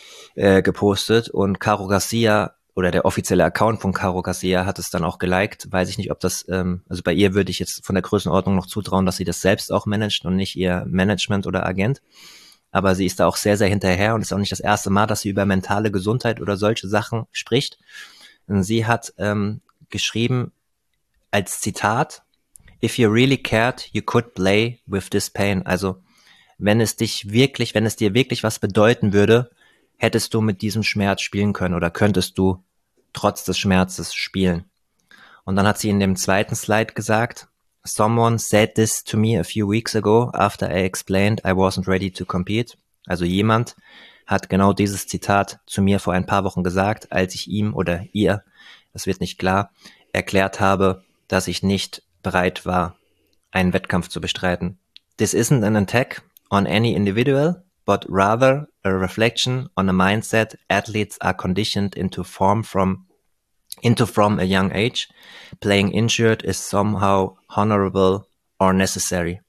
äh, gepostet und Caro Garcia oder der offizielle Account von Caro Garcia hat es dann auch geliked. Weiß ich nicht, ob das, ähm, also bei ihr würde ich jetzt von der Größenordnung noch zutrauen, dass sie das selbst auch managt und nicht ihr Management oder Agent. Aber sie ist da auch sehr, sehr hinterher und ist auch nicht das erste Mal, dass sie über mentale Gesundheit oder solche Sachen spricht. Und sie hat ähm, geschrieben als Zitat: If you really cared, you could play with this pain. Also wenn es dich wirklich, wenn es dir wirklich was bedeuten würde, hättest du mit diesem Schmerz spielen können oder könntest du trotz des Schmerzes spielen. Und dann hat sie in dem zweiten Slide gesagt: Someone said this to me a few weeks ago after I explained I wasn't ready to compete. Also jemand hat genau dieses Zitat zu mir vor ein paar Wochen gesagt, als ich ihm oder ihr, das wird nicht klar, erklärt habe, dass ich nicht bereit war, einen Wettkampf zu bestreiten. This isn't an attack on any individual, but rather a reflection on a mindset athletes are conditioned into form from into from a young age. Playing injured is somehow honorable or necessary.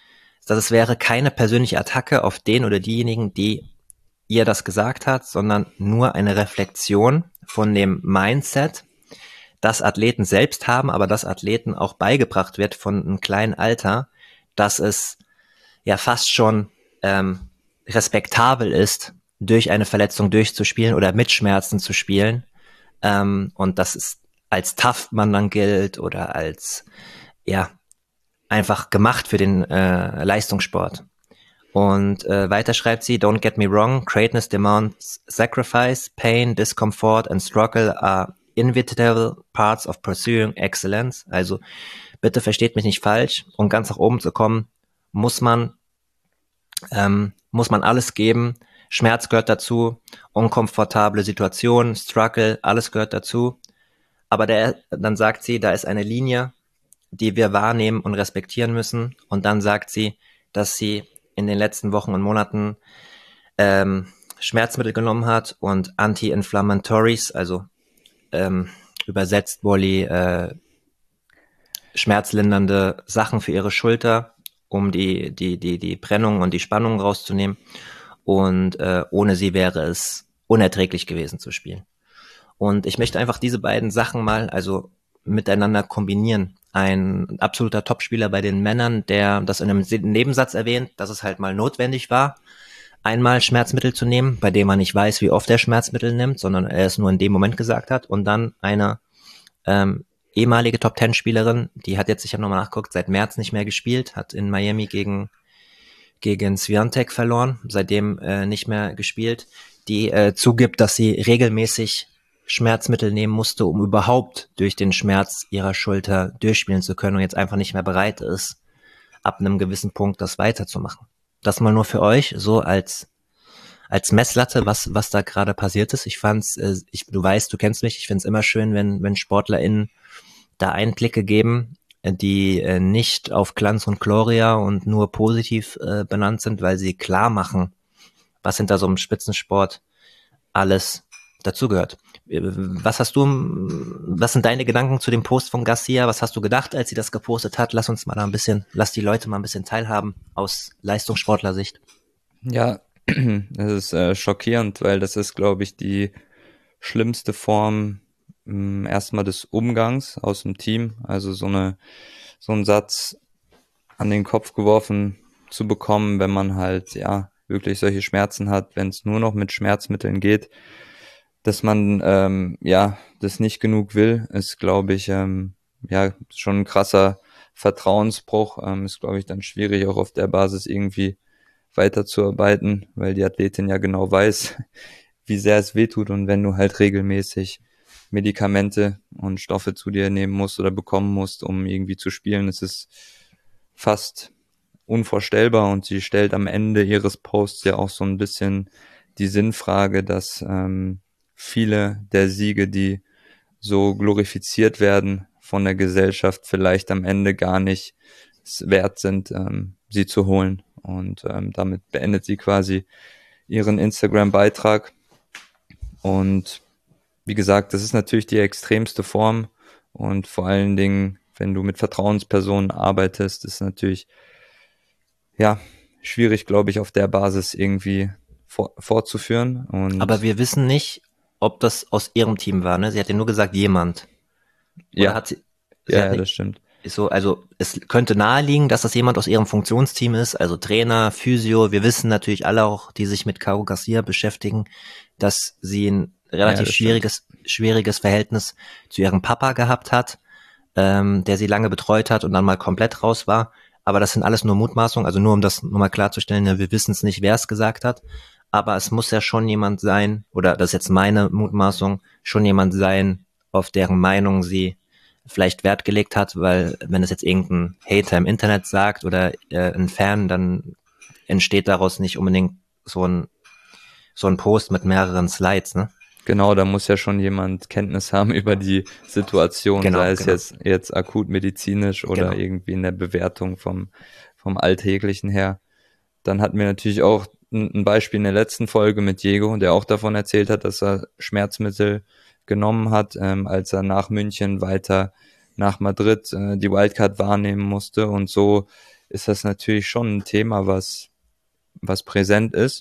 Das wäre keine persönliche Attacke auf den oder diejenigen, die ihr das gesagt hat, sondern nur eine Reflexion von dem Mindset, das Athleten selbst haben, aber das Athleten auch beigebracht wird von einem kleinen Alter, dass es ja fast schon ähm, respektabel ist, durch eine Verletzung durchzuspielen oder mit Schmerzen zu spielen. Ähm, und dass es als tough man dann gilt oder als ja einfach gemacht für den äh, Leistungssport. Und äh, weiter schreibt sie: Don't get me wrong, greatness demands sacrifice, pain, discomfort and struggle are inevitable parts of pursuing excellence. Also bitte versteht mich nicht falsch, um ganz nach oben zu kommen, muss man ähm, muss man alles geben. Schmerz gehört dazu, unkomfortable Situationen, Struggle, alles gehört dazu. Aber der, dann sagt sie, da ist eine Linie, die wir wahrnehmen und respektieren müssen. Und dann sagt sie, dass sie in den letzten Wochen und Monaten ähm, Schmerzmittel genommen hat und Anti-Inflammatories, also ähm, übersetzt Wally, äh, schmerzlindernde Sachen für ihre Schulter, um die, die, die, die Brennung und die Spannung rauszunehmen. Und äh, ohne sie wäre es unerträglich gewesen zu spielen. Und ich möchte einfach diese beiden Sachen mal also miteinander kombinieren. Ein absoluter Topspieler bei den Männern, der das in einem Nebensatz erwähnt, dass es halt mal notwendig war, einmal Schmerzmittel zu nehmen, bei dem man nicht weiß, wie oft er Schmerzmittel nimmt, sondern er es nur in dem Moment gesagt hat. Und dann eine ähm, ehemalige Top-Ten-Spielerin, die hat jetzt, ich habe nochmal nachgeguckt, seit März nicht mehr gespielt, hat in Miami gegen gegen Swiatek verloren, seitdem äh, nicht mehr gespielt, die äh, zugibt, dass sie regelmäßig Schmerzmittel nehmen musste, um überhaupt durch den Schmerz ihrer Schulter durchspielen zu können und jetzt einfach nicht mehr bereit ist, ab einem gewissen Punkt das weiterzumachen. Das mal nur für euch, so als als Messlatte, was was da gerade passiert ist. Ich fand's, äh, ich, du weißt, du kennst mich, ich find's immer schön, wenn wenn SportlerInnen da Einblicke geben, die äh, nicht auf Glanz und Gloria und nur positiv äh, benannt sind, weil sie klar machen, was hinter so einem Spitzensport alles dazugehört. Was hast du, was sind deine Gedanken zu dem Post von Garcia? Was hast du gedacht, als sie das gepostet hat? Lass uns mal da ein bisschen, lass die Leute mal ein bisschen teilhaben aus Leistungssportlersicht. Ja, das ist äh, schockierend, weil das ist, glaube ich, die schlimmste Form mh, erstmal des Umgangs aus dem Team. Also so eine so einen Satz an den Kopf geworfen zu bekommen, wenn man halt ja wirklich solche Schmerzen hat, wenn es nur noch mit Schmerzmitteln geht, dass man ähm, ja das nicht genug will, ist, glaube ich, ähm, ja schon ein krasser Vertrauensbruch. Ähm, ist, glaube ich, dann schwierig, auch auf der Basis irgendwie weiterzuarbeiten, weil die Athletin ja genau weiß, wie sehr es wehtut, und wenn du halt regelmäßig Medikamente und Stoffe zu dir nehmen musst oder bekommen musst, um irgendwie zu spielen, ist es fast unvorstellbar. Und sie stellt am Ende ihres Posts ja auch so ein bisschen die Sinnfrage, dass ähm, viele der Siege, die so glorifiziert werden von der Gesellschaft, vielleicht am Ende gar nicht wert sind, ähm, sie zu holen. Und ähm, damit beendet sie quasi ihren Instagram-Beitrag. Und wie gesagt, das ist natürlich die extremste Form und vor allen Dingen, wenn du mit Vertrauenspersonen arbeitest, ist natürlich, ja, schwierig, glaube ich, auf der Basis irgendwie for fortzuführen Aber und wir wissen nicht, ob das aus ihrem Team war, ne? Sie hat ja nur gesagt, jemand. Oder ja, hat sie, sie ja, hat ja, nicht, das stimmt. ist so, also es könnte naheliegen, dass das jemand aus ihrem Funktionsteam ist, also Trainer, Physio. Wir wissen natürlich alle auch, die sich mit Caro Garcia beschäftigen, dass sie ein Ja, relativ das stimmt. schwieriges, schwieriges Verhältnis zu ihrem Papa gehabt hat, ähm, der sie lange betreut hat und dann mal komplett raus war. Aber das sind alles nur Mutmaßungen, also nur um das nochmal klarzustellen, ne, wir wissen es nicht, wer es gesagt hat. Aber es muss ja schon jemand sein, oder das ist jetzt meine Mutmaßung, schon jemand sein, auf deren Meinung sie vielleicht Wert gelegt hat, weil wenn es jetzt irgendein Hater im Internet sagt oder äh, ein Fan, dann entsteht daraus nicht unbedingt so ein so ein Post mit mehreren Slides, ne? Genau, da muss ja schon jemand Kenntnis haben über die Situation, sei Genau, es genau, jetzt, jetzt akut medizinisch oder genau. irgendwie in der Bewertung vom, vom Alltäglichen her. Dann hatten wir natürlich auch ein ein Beispiel in der letzten Folge mit Diego, der auch davon erzählt hat, dass er Schmerzmittel genommen hat, ähm, als er nach München weiter nach Madrid äh, die Wildcard wahrnehmen musste. Und so ist das natürlich schon ein Thema, was, was präsent ist.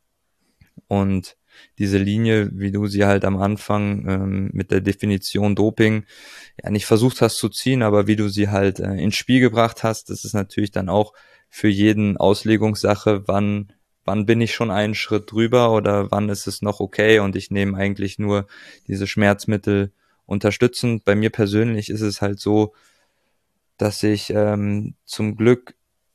Und diese Linie, wie du sie halt am Anfang ähm, mit der Definition Doping ja nicht versucht hast zu ziehen, aber wie du sie halt äh, ins Spiel gebracht hast, das ist natürlich dann auch für jeden Auslegungssache, wann wann bin ich schon einen Schritt drüber oder wann ist es noch okay und ich nehme eigentlich nur diese Schmerzmittel unterstützend. Bei mir persönlich ist es halt so, dass ich ähm, zum Glück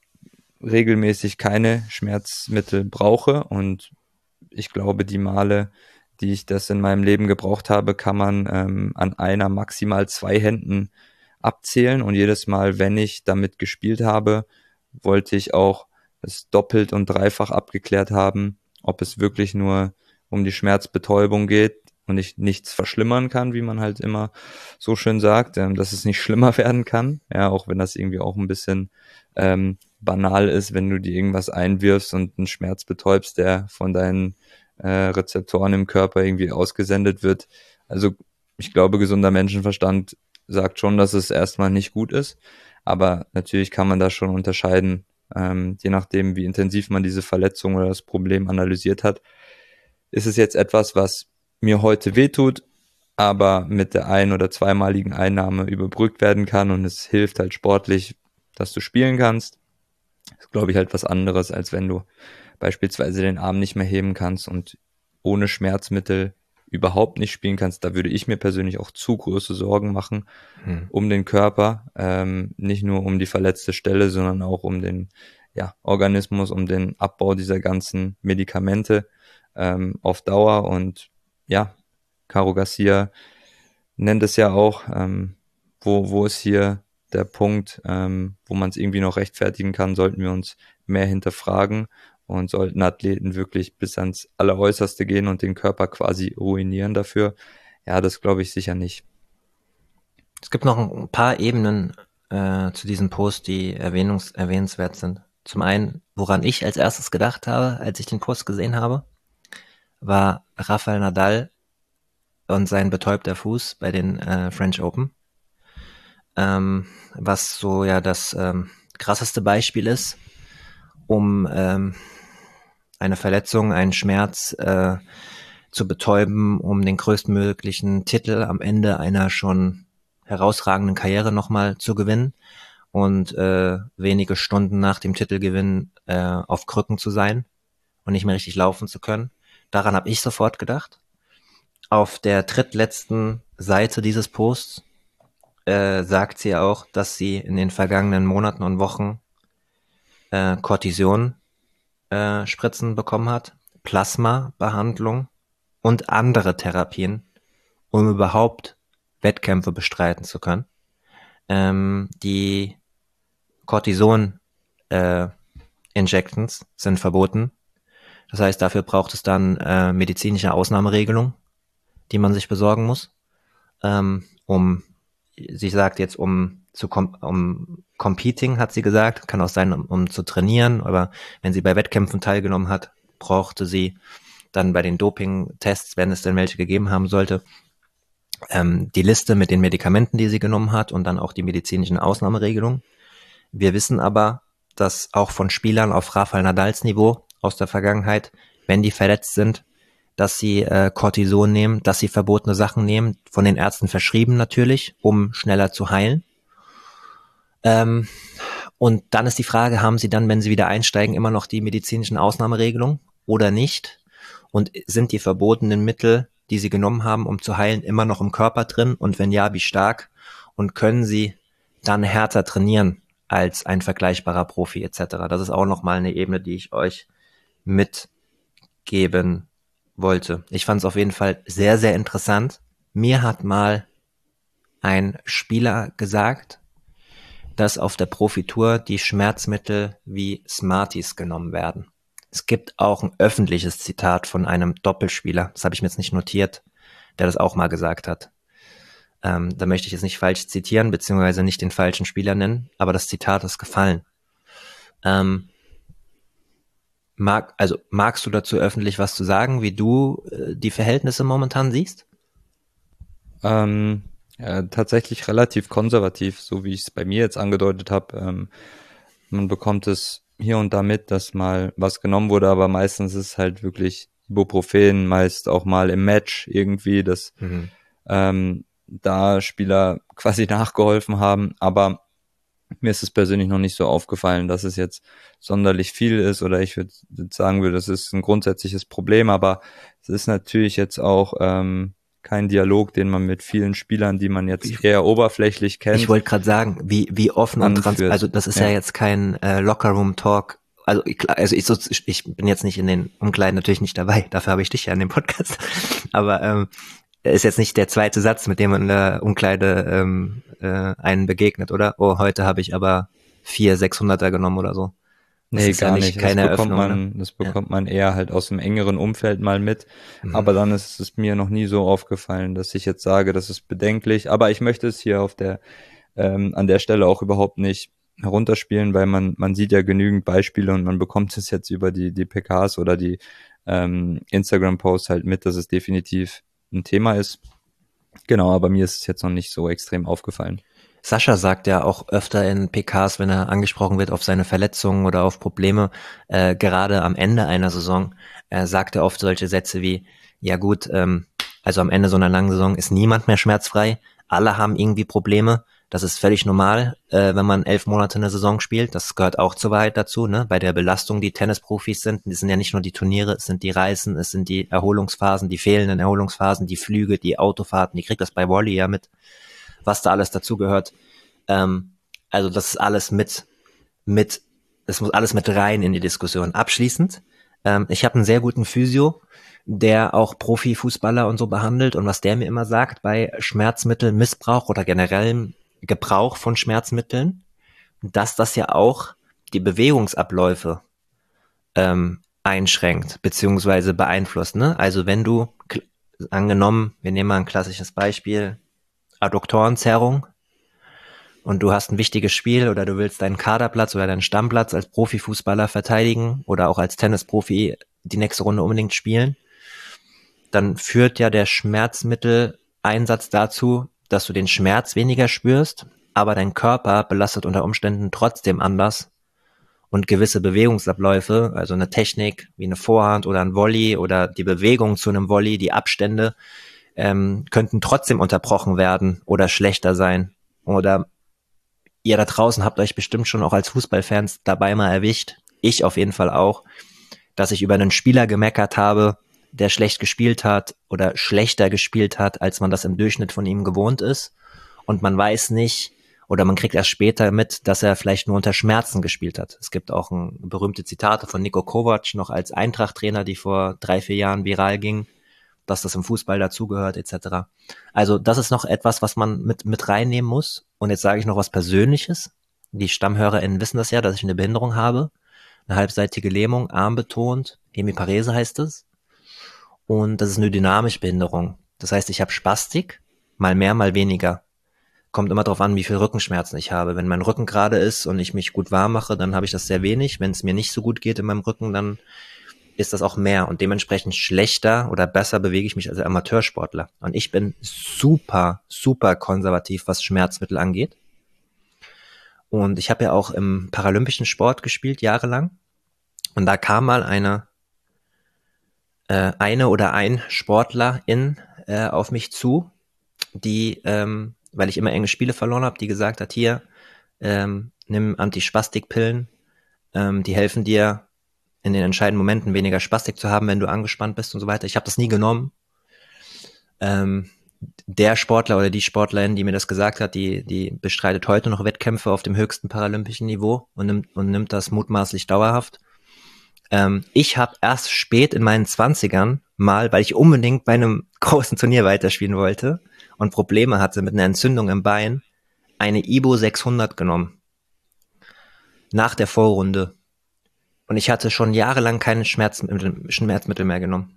regelmäßig keine Schmerzmittel brauche und ich glaube, die Male, die ich das in meinem Leben gebraucht habe, kann man ähm, an einer, maximal zwei Händen abzählen. Und jedes Mal, wenn ich damit gespielt habe, wollte ich auch es doppelt und dreifach abgeklärt haben, ob es wirklich nur um die Schmerzbetäubung geht und ich nichts verschlimmern kann, wie man halt immer so schön sagt, ähm, dass es nicht schlimmer werden kann. Ja, auch wenn das irgendwie auch ein bisschen ähm, banal ist, wenn du dir irgendwas einwirfst und einen Schmerz betäubst, der von deinen äh, Rezeptoren im Körper irgendwie ausgesendet wird. Also ich glaube, gesunder Menschenverstand sagt schon, dass es erstmal nicht gut ist, aber natürlich kann man da schon unterscheiden, ähm, je nachdem, wie intensiv man diese Verletzung oder das Problem analysiert hat. Ist es jetzt etwas, was mir heute wehtut, aber mit der ein- oder zweimaligen Einnahme überbrückt werden kann und es hilft halt sportlich, dass du spielen kannst, ist, glaube ich, halt was anderes, als wenn du beispielsweise den Arm nicht mehr heben kannst und ohne Schmerzmittel überhaupt nicht spielen kannst. Da würde ich mir persönlich auch zu große Sorgen machen Hm. um den Körper, ähm, nicht nur um die verletzte Stelle, sondern auch um den ja, Organismus, um den Abbau dieser ganzen Medikamente ähm, auf Dauer. Und ja, Caro Garcia nennt es ja auch, ähm, wo, wo ist hier der Punkt, ähm, wo man es irgendwie noch rechtfertigen kann, sollten wir uns mehr hinterfragen und sollten Athleten wirklich bis ans Alleräußerste gehen und den Körper quasi ruinieren dafür. Ja, das glaube ich sicher nicht. Es gibt noch ein paar Ebenen äh, zu diesem Post, die erwähnungs erwähnenswert sind. Zum einen, woran ich als erstes gedacht habe, als ich den Post gesehen habe, war Rafael Nadal und sein betäubter Fuß bei den äh, French Open, ähm, was so ja das ähm, krasseste Beispiel ist, um ähm, eine Verletzung, einen Schmerz äh, zu betäuben, um den größtmöglichen Titel am Ende einer schon herausragenden Karriere nochmal zu gewinnen und äh, wenige Stunden nach dem Titelgewinn äh, auf Krücken zu sein und nicht mehr richtig laufen zu können. Daran habe ich sofort gedacht. Auf der drittletzten Seite dieses Posts äh, sagt sie auch, dass sie in den vergangenen Monaten und Wochen äh, Cortison äh, Spritzen bekommen hat, Plasma-Behandlung und andere Therapien, um überhaupt Wettkämpfe bestreiten zu können. Ähm, die Cortison äh, Injections sind verboten. Das heißt, dafür braucht es dann äh, medizinische Ausnahmeregelung, die man sich besorgen muss, ähm, um, sie sagt jetzt, um zu com um competing, hat sie gesagt, kann auch sein, um, um zu trainieren, aber wenn sie bei Wettkämpfen teilgenommen hat, brauchte sie dann bei den Doping-Tests, wenn es denn welche gegeben haben sollte, ähm, die Liste mit den Medikamenten, die sie genommen hat und dann auch die medizinischen Ausnahmeregelungen. Wir wissen aber, dass auch von Spielern auf Rafael Nadals Niveau aus der Vergangenheit, wenn die verletzt sind, dass sie äh, Cortison nehmen, dass sie verbotene Sachen nehmen, von den Ärzten verschrieben natürlich, um schneller zu heilen. Ähm, und dann ist die Frage, haben sie dann, wenn sie wieder einsteigen, immer noch die medizinischen Ausnahmeregelungen oder nicht? Und sind die verbotenen Mittel, die sie genommen haben, um zu heilen, immer noch im Körper drin? Und wenn ja, wie stark? Und können sie dann härter trainieren als ein vergleichbarer Profi et cetera? Das ist auch nochmal eine Ebene, die ich euch mitgeben wollte. Ich fand es auf jeden Fall sehr, sehr interessant. Mir hat mal ein Spieler gesagt, dass auf der Profitour die Schmerzmittel wie Smarties genommen werden. Es gibt auch ein öffentliches Zitat von einem Doppelspieler, das habe ich mir jetzt nicht notiert, der das auch mal gesagt hat. Ähm, da möchte ich jetzt nicht falsch zitieren, beziehungsweise nicht den falschen Spieler nennen, aber das Zitat ist gefallen. Ähm, mag, also magst du dazu öffentlich was zu sagen, wie du äh, die Verhältnisse momentan siehst? Ähm, ja, tatsächlich relativ konservativ, so wie ich es bei mir jetzt angedeutet habe. Ähm, man bekommt es hier und da mit, dass mal was genommen wurde, aber meistens ist es halt wirklich Ibuprofen, meist auch mal im Match irgendwie, dass mhm. ähm, da Spieler quasi nachgeholfen haben, aber mir ist es persönlich noch nicht so aufgefallen, dass es jetzt sonderlich viel ist, oder ich würde sagen würde, das ist ein grundsätzliches Problem, aber es ist natürlich jetzt auch ähm, kein Dialog, den man mit vielen Spielern, die man jetzt eher oberflächlich kennt. Ich wollte gerade sagen, wie wie offen und transparent, also das ist ja, ja jetzt kein äh, Lockerroom-Talk. Also ich, also ich, so, ich bin jetzt nicht in den Umkleiden natürlich nicht dabei, dafür habe ich dich ja in dem Podcast. Aber ähm, ist jetzt nicht der zweite Satz, mit dem man in der Umkleide ähm, äh, einen begegnet, oder? Oh, heute habe ich aber vier sechshunderter genommen oder so. Das nee, gar ja nicht. Keine das bekommt Eröffnung, man, ne? Das bekommt ja. man eher halt aus dem engeren Umfeld mal mit. Mhm. Aber dann ist es mir noch nie so aufgefallen, dass ich jetzt sage, das ist bedenklich. Aber ich möchte es hier auf der, ähm, an der Stelle auch überhaupt nicht herunterspielen, weil man, man sieht ja genügend Beispiele und man bekommt es jetzt über die, die P Ks oder die ähm, Instagram-Posts halt mit, dass es definitiv ein Thema ist. Genau, aber mir ist es jetzt noch nicht so extrem aufgefallen. Sascha sagt ja auch öfter in P Ks, wenn er angesprochen wird auf seine Verletzungen oder auf Probleme, äh, gerade am Ende einer Saison, äh, sagt er oft solche Sätze wie, ja gut, ähm, also am Ende so einer langen Saison ist niemand mehr schmerzfrei, alle haben irgendwie Probleme, das ist völlig normal, äh, wenn man elf Monate eine Saison spielt, das gehört auch zur Wahrheit dazu, ne? Bei der Belastung, die Tennisprofis sind, die sind ja nicht nur die Turniere, es sind die Reisen, es sind die Erholungsphasen, die fehlenden Erholungsphasen, die Flüge, die Autofahrten, die kriegt das bei Volley ja mit, was da alles dazugehört. Ähm, also das ist alles mit, mit, das muss alles mit rein in die Diskussion. Abschließend, ähm, ich habe einen sehr guten Physio, der auch Profifußballer und so behandelt, und was der mir immer sagt, bei Schmerzmittelmissbrauch oder generellem Gebrauch von Schmerzmitteln, dass das ja auch die Bewegungsabläufe ähm, einschränkt, beziehungsweise beeinflusst, ne? Also wenn du, angenommen, wir nehmen mal ein klassisches Beispiel, Adduktorenzerrung, und du hast ein wichtiges Spiel oder du willst deinen Kaderplatz oder deinen Stammplatz als Profifußballer verteidigen oder auch als Tennisprofi die nächste Runde unbedingt spielen, dann führt ja der Schmerzmitteleinsatz dazu, dass du den Schmerz weniger spürst, aber dein Körper belastet unter Umständen trotzdem anders und gewisse Bewegungsabläufe, also eine Technik wie eine Vorhand oder ein Volley oder die Bewegung zu einem Volley, die Abstände, ähm, könnten trotzdem unterbrochen werden oder schlechter sein. Oder ihr da draußen habt euch bestimmt schon auch als Fußballfans dabei mal erwischt, ich auf jeden Fall auch, dass ich über einen Spieler gemeckert habe, der schlecht gespielt hat oder schlechter gespielt hat, als man das im Durchschnitt von ihm gewohnt ist. Und man weiß nicht, oder man kriegt erst später mit, dass er vielleicht nur unter Schmerzen gespielt hat. Es gibt auch ein, berühmte Zitate von Niko Kovac, noch als Eintracht-Trainer, die vor drei, vier Jahren viral gingen, dass das im Fußball dazugehört et cetera. Also das ist noch etwas, was man mit mit reinnehmen muss. Und jetzt sage ich noch was Persönliches. Die StammhörerInnen wissen das ja, dass ich eine Behinderung habe. Eine halbseitige Lähmung, armbetont, Hemiparese heißt es. Und das ist eine dynamische Behinderung. Das heißt, ich habe Spastik, mal mehr, mal weniger. Kommt immer darauf an, wie viel Rückenschmerzen ich habe. Wenn mein Rücken gerade ist und ich mich gut warm mache, dann habe ich das sehr wenig. Wenn es mir nicht so gut geht in meinem Rücken, dann ist das auch mehr und dementsprechend schlechter oder besser bewege ich mich als Amateursportler. Und ich bin super, super konservativ, was Schmerzmittel angeht. Und ich habe ja auch im paralympischen Sport gespielt, jahrelang. Und da kam mal eine, äh, eine oder ein Sportlerin äh, auf mich zu, die, ähm, weil ich immer enge Spiele verloren habe, die gesagt hat, hier, ähm, nimm Antispastikpillen, ähm, die helfen dir in den entscheidenden Momenten weniger Spastik zu haben, wenn du angespannt bist und so weiter. Ich habe das nie genommen. Ähm, der Sportler oder die Sportlerin, die mir das gesagt hat, die, die bestreitet heute noch Wettkämpfe auf dem höchsten paralympischen Niveau und nimmt, und nimmt das mutmaßlich dauerhaft. Ähm, ich habe erst spät in meinen Zwanzigern mal, weil ich unbedingt bei einem großen Turnier weiterspielen wollte und Probleme hatte mit einer Entzündung im Bein, eine Ibo sechshundert genommen. Nach der Vorrunde. Und ich hatte schon jahrelang keine Schmerzmittel, Schmerzmittel mehr genommen.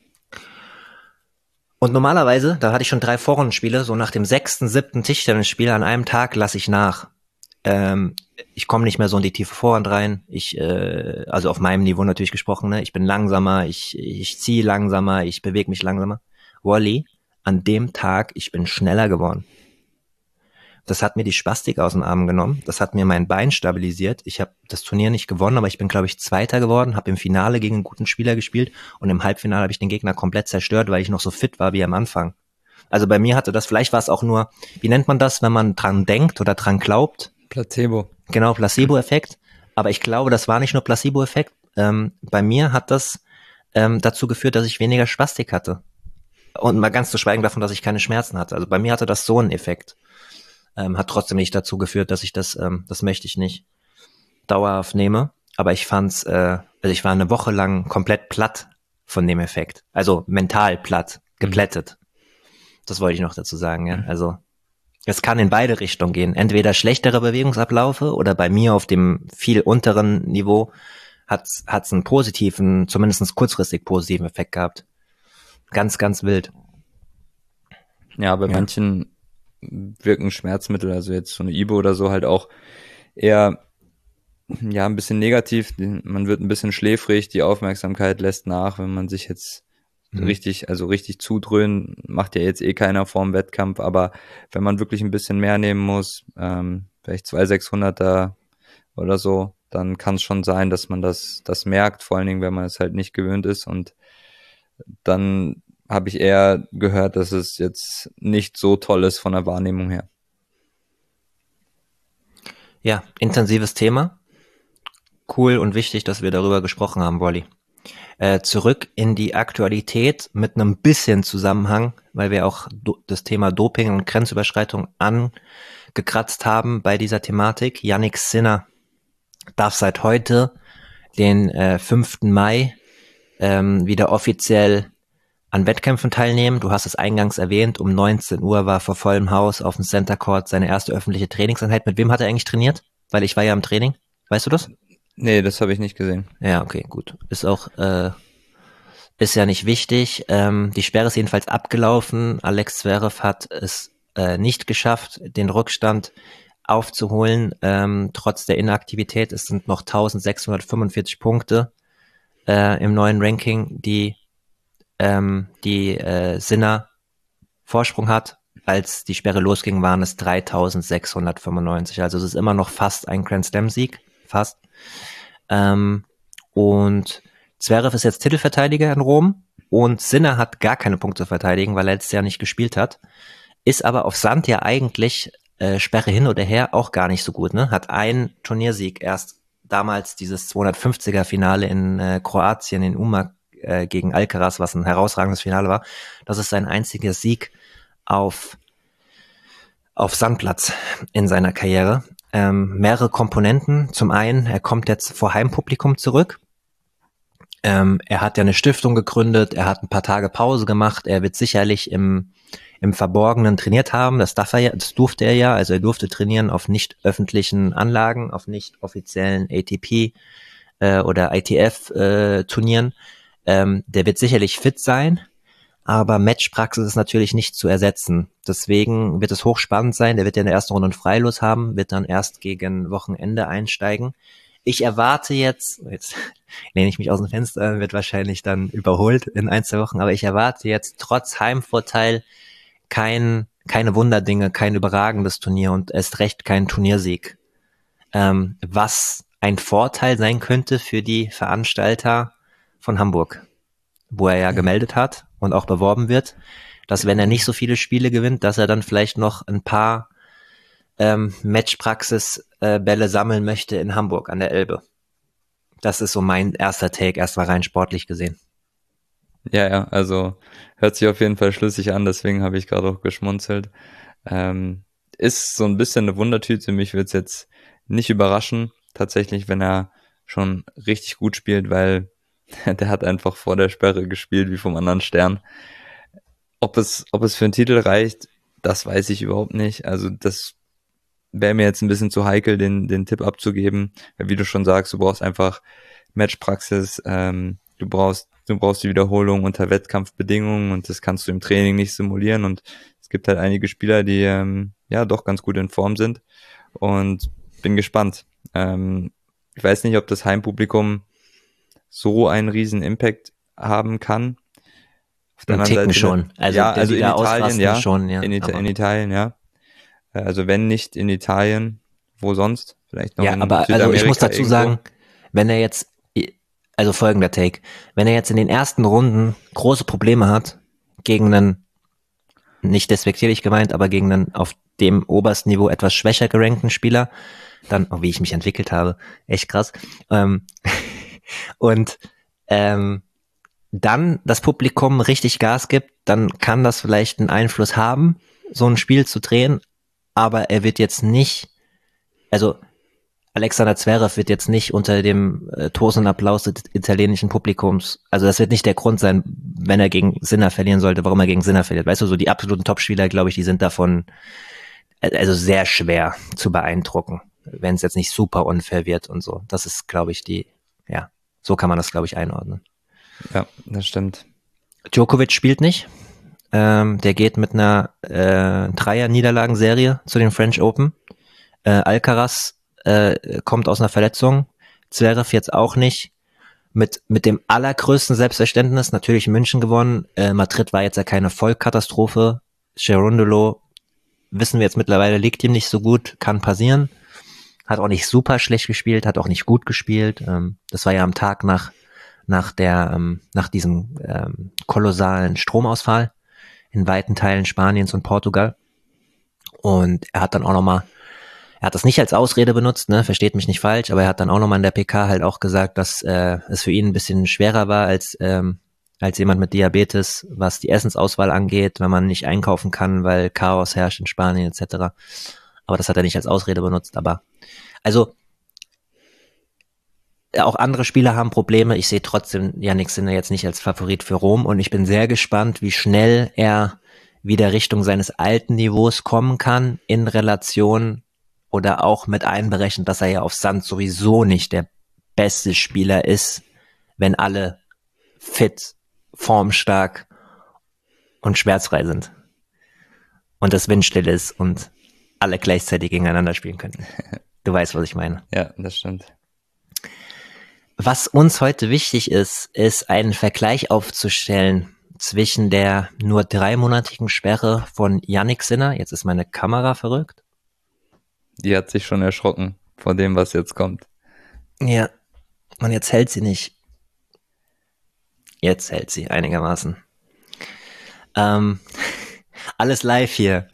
Und normalerweise, da hatte ich schon drei Vorrundenspiele, so nach dem sechsten, siebten Tischtennisspiel an einem Tag lasse ich nach. Ähm, ich komme nicht mehr so in die tiefe Vorhand rein. Ich, äh, also auf meinem Niveau natürlich gesprochen, ne? Ich bin langsamer, ich, ich ziehe langsamer, ich bewege mich langsamer. Wally, an dem Tag, ich bin schneller geworden. Das hat mir die Spastik aus den Armen genommen. Das hat mir mein Bein stabilisiert. Ich habe das Turnier nicht gewonnen, aber ich bin, glaube ich, Zweiter geworden, habe im Finale gegen einen guten Spieler gespielt und im Halbfinale habe ich den Gegner komplett zerstört, weil ich noch so fit war wie am Anfang. Also bei mir hatte das, vielleicht war es auch nur, wie nennt man das, wenn man dran denkt oder dran glaubt? Placebo. Genau, Placebo-Effekt. Aber ich glaube, das war nicht nur Placebo-Effekt. Ähm, bei mir hat das ähm, dazu geführt, dass ich weniger Spastik hatte. Und mal ganz zu schweigen davon, dass ich keine Schmerzen hatte. Also bei mir hatte das so einen Effekt. Ähm, hat trotzdem nicht dazu geführt, dass ich das, ähm, das möchte ich nicht, dauerhaft nehme. Aber ich fand's, äh, also ich war eine Woche lang komplett platt von dem Effekt. Also mental platt, geplättet. Das wollte ich noch dazu sagen, ja. Also es kann in beide Richtungen gehen. Entweder schlechtere Bewegungsabläufe oder bei mir auf dem viel unteren Niveau hat's, hat's einen positiven, zumindest kurzfristig positiven Effekt gehabt. Ganz, ganz wild. Ja, bei ja. manchen wirken Schmerzmittel, also jetzt so eine Ibo oder so, halt auch eher ja ein bisschen negativ. Man wird ein bisschen schläfrig, die Aufmerksamkeit lässt nach, wenn man sich jetzt mhm. richtig, also richtig zudröhnen, macht ja jetzt eh keiner vorm Wettkampf, aber wenn man wirklich ein bisschen mehr nehmen muss, ähm, vielleicht zwei sechshunderter oder so, dann kann es schon sein, dass man das das merkt, vor allen Dingen, wenn man es halt nicht gewöhnt ist, und dann habe ich eher gehört, dass es jetzt nicht so toll ist von der Wahrnehmung her. Ja, intensives Thema. Cool und wichtig, dass wir darüber gesprochen haben, Wally. Äh, zurück in die Aktualität mit einem bisschen Zusammenhang, weil wir auch do- das Thema Doping und Grenzüberschreitung angekratzt haben bei dieser Thematik. Jannik Sinner darf seit heute, den äh, fünften Mai, ähm, wieder offiziell an Wettkämpfen teilnehmen. Du hast es eingangs erwähnt, um neunzehn Uhr war vor vollem Haus auf dem Center Court seine erste öffentliche Trainingseinheit. Mit wem hat er eigentlich trainiert? Weil ich war ja im Training. Weißt du das? Nee, das habe ich nicht gesehen. Ja, okay, gut. Ist auch, äh, ist ja nicht wichtig. Ähm, die Sperre ist jedenfalls abgelaufen. Alex Zverev hat es äh, nicht geschafft, den Rückstand aufzuholen, ähm, trotz der Inaktivität. Es sind noch eintausendsechshundertfünfundvierzig Punkte äh, im neuen Ranking, die ähm, die äh, Sinner Vorsprung hat. Als die Sperre losging, waren es dreitausendsechshundertfünfundneunzig. Also es ist immer noch fast ein Grand Slam Sieg. Fast. Ähm, und Zverev ist jetzt Titelverteidiger in Rom und Sinner hat gar keine Punkte zu verteidigen, weil er letztes Jahr nicht gespielt hat. Ist aber auf Sand ja eigentlich äh, Sperre hin oder her auch gar nicht so gut, ne? Hat einen Turniersieg erst damals dieses zweihundertfünfziger Finale in äh, Kroatien, in Umag äh, gegen Alcaraz, was ein herausragendes Finale war. Das ist sein einziger Sieg auf auf Sandplatz in seiner Karriere. Ähm, mehrere Komponenten. Zum einen, er kommt jetzt vor Heimpublikum zurück. Ähm, er hat ja eine Stiftung gegründet, er hat ein paar Tage Pause gemacht, er wird sicherlich im im Verborgenen trainiert haben, das darf er ja, das durfte er ja, also er durfte trainieren auf nicht öffentlichen Anlagen, auf nicht offiziellen A T P äh, oder I T F äh, Turnieren. Ähm, der wird sicherlich fit sein, aber Matchpraxis ist natürlich nicht zu ersetzen. Deswegen wird es hochspannend sein, der wird ja in der ersten Runde ein Freilos haben, wird dann erst gegen Wochenende einsteigen. ich erwarte jetzt, jetzt lehne ich mich aus dem Fenster, wird wahrscheinlich dann überholt in ein, zwei Wochen, aber ich erwarte jetzt trotz Heimvorteil kein, keine Wunderdinge, kein überragendes Turnier und erst recht kein Turniersieg. Ähm, was ein Vorteil sein könnte für die Veranstalter von Hamburg, wo er ja gemeldet hat und auch beworben wird, dass wenn er nicht so viele Spiele gewinnt, dass er dann vielleicht noch ein paar ähm, Matchpraxis-Bälle äh, sammeln möchte in Hamburg an der Elbe. Das ist so mein erster Take, erstmal rein sportlich gesehen. Ja, ja, also hört sich auf jeden Fall schlüssig an, deswegen habe ich gerade auch geschmunzelt. Ähm, ist so ein bisschen eine Wundertüte, mich würde es jetzt nicht überraschen, tatsächlich, wenn er schon richtig gut spielt, weil der hat einfach vor der Sperre gespielt wie vom anderen Stern. Ob es, ob es für einen Titel reicht, das weiß ich überhaupt nicht. Also das wäre mir jetzt ein bisschen zu heikel, den, den Tipp abzugeben. Wie du schon sagst, du brauchst einfach Matchpraxis, ähm, du brauchst, du brauchst die Wiederholung unter Wettkampfbedingungen und das kannst du im Training nicht simulieren und es gibt halt einige Spieler, die ähm, ja doch ganz gut in Form sind und bin gespannt. Ähm, ich weiß nicht, ob das Heimpublikum so einen riesen Impact haben kann. Auf der anderen Seite schon. Also ja, also in Italien, ja, schon, ja. In, Ita- in Italien, ja. Also wenn nicht in Italien, wo sonst? Vielleicht noch ja, in aber Südamerika also ich muss dazu irgendwo. sagen, wenn er jetzt, also folgender Take, wenn er jetzt in den ersten Runden große Probleme hat, gegen einen, nicht despektierlich gemeint, aber gegen einen auf dem obersten Niveau etwas schwächer gerankten Spieler, dann, oh, wie ich mich entwickelt habe, echt krass, ähm, und ähm, dann das Publikum richtig Gas gibt, dann kann das vielleicht einen Einfluss haben, so ein Spiel zu drehen, aber er wird jetzt nicht, also Alexander Zverev wird jetzt nicht unter dem äh, tosenden Applaus des italienischen Publikums, also das wird nicht der Grund sein, wenn er gegen Sinner verlieren sollte, warum er gegen Sinner verliert. Weißt du, so die absoluten Topspieler, glaube ich, die sind davon also sehr schwer zu beeindrucken, wenn es jetzt nicht super unfair wird und so. Das ist, glaube ich, die, ja, so kann man das, glaube ich, einordnen. Ja, das stimmt. Djokovic spielt nicht. Ähm, der geht mit einer äh, Dreier-Niederlagenserie zu den French Open. Äh, Alcaraz äh, kommt aus einer Verletzung. Zverev jetzt auch nicht. Mit mit dem allergrößten Selbstverständnis natürlich München gewonnen. Äh, Madrid war jetzt ja keine Vollkatastrophe. Cerundolo, wissen wir jetzt mittlerweile, liegt ihm nicht so gut. Kann passieren. Hat auch nicht super schlecht gespielt, hat auch nicht gut gespielt. Ähm, das war ja am Tag nach nach der ähm, nach diesem ähm, kolossalen Stromausfall in weiten Teilen Spaniens und Portugal. Und er hat dann auch nochmal, er hat das nicht als Ausrede benutzt, ne, versteht mich nicht falsch, aber er hat dann auch nochmal in der P K halt auch gesagt, dass äh, es für ihn ein bisschen schwerer war als ähm, als jemand mit Diabetes, was die Essensauswahl angeht, wenn man nicht einkaufen kann, weil Chaos herrscht in Spanien et cetera. Aber das hat er nicht als Ausrede benutzt. Aber also auch andere Spieler haben Probleme. Ich sehe trotzdem Jannik Sinner jetzt nicht als Favorit für Rom und ich bin sehr gespannt, wie schnell er wieder Richtung seines alten Niveaus kommen kann in Relation oder auch mit einberechnet, dass er ja auf Sand sowieso nicht der beste Spieler ist, wenn alle fit, formstark und schmerzfrei sind und das windstill ist und alle gleichzeitig gegeneinander spielen können. Du weißt, was ich meine. Ja, das stimmt. Was uns heute wichtig ist, ist einen Vergleich aufzustellen zwischen der nur dreimonatigen Sperre von Jannik Sinner. Jetzt ist meine Kamera verrückt. Die hat sich schon erschrocken vor dem, was jetzt kommt. Ja, und jetzt hält sie nicht. Jetzt hält sie einigermaßen. Ähm, alles live hier.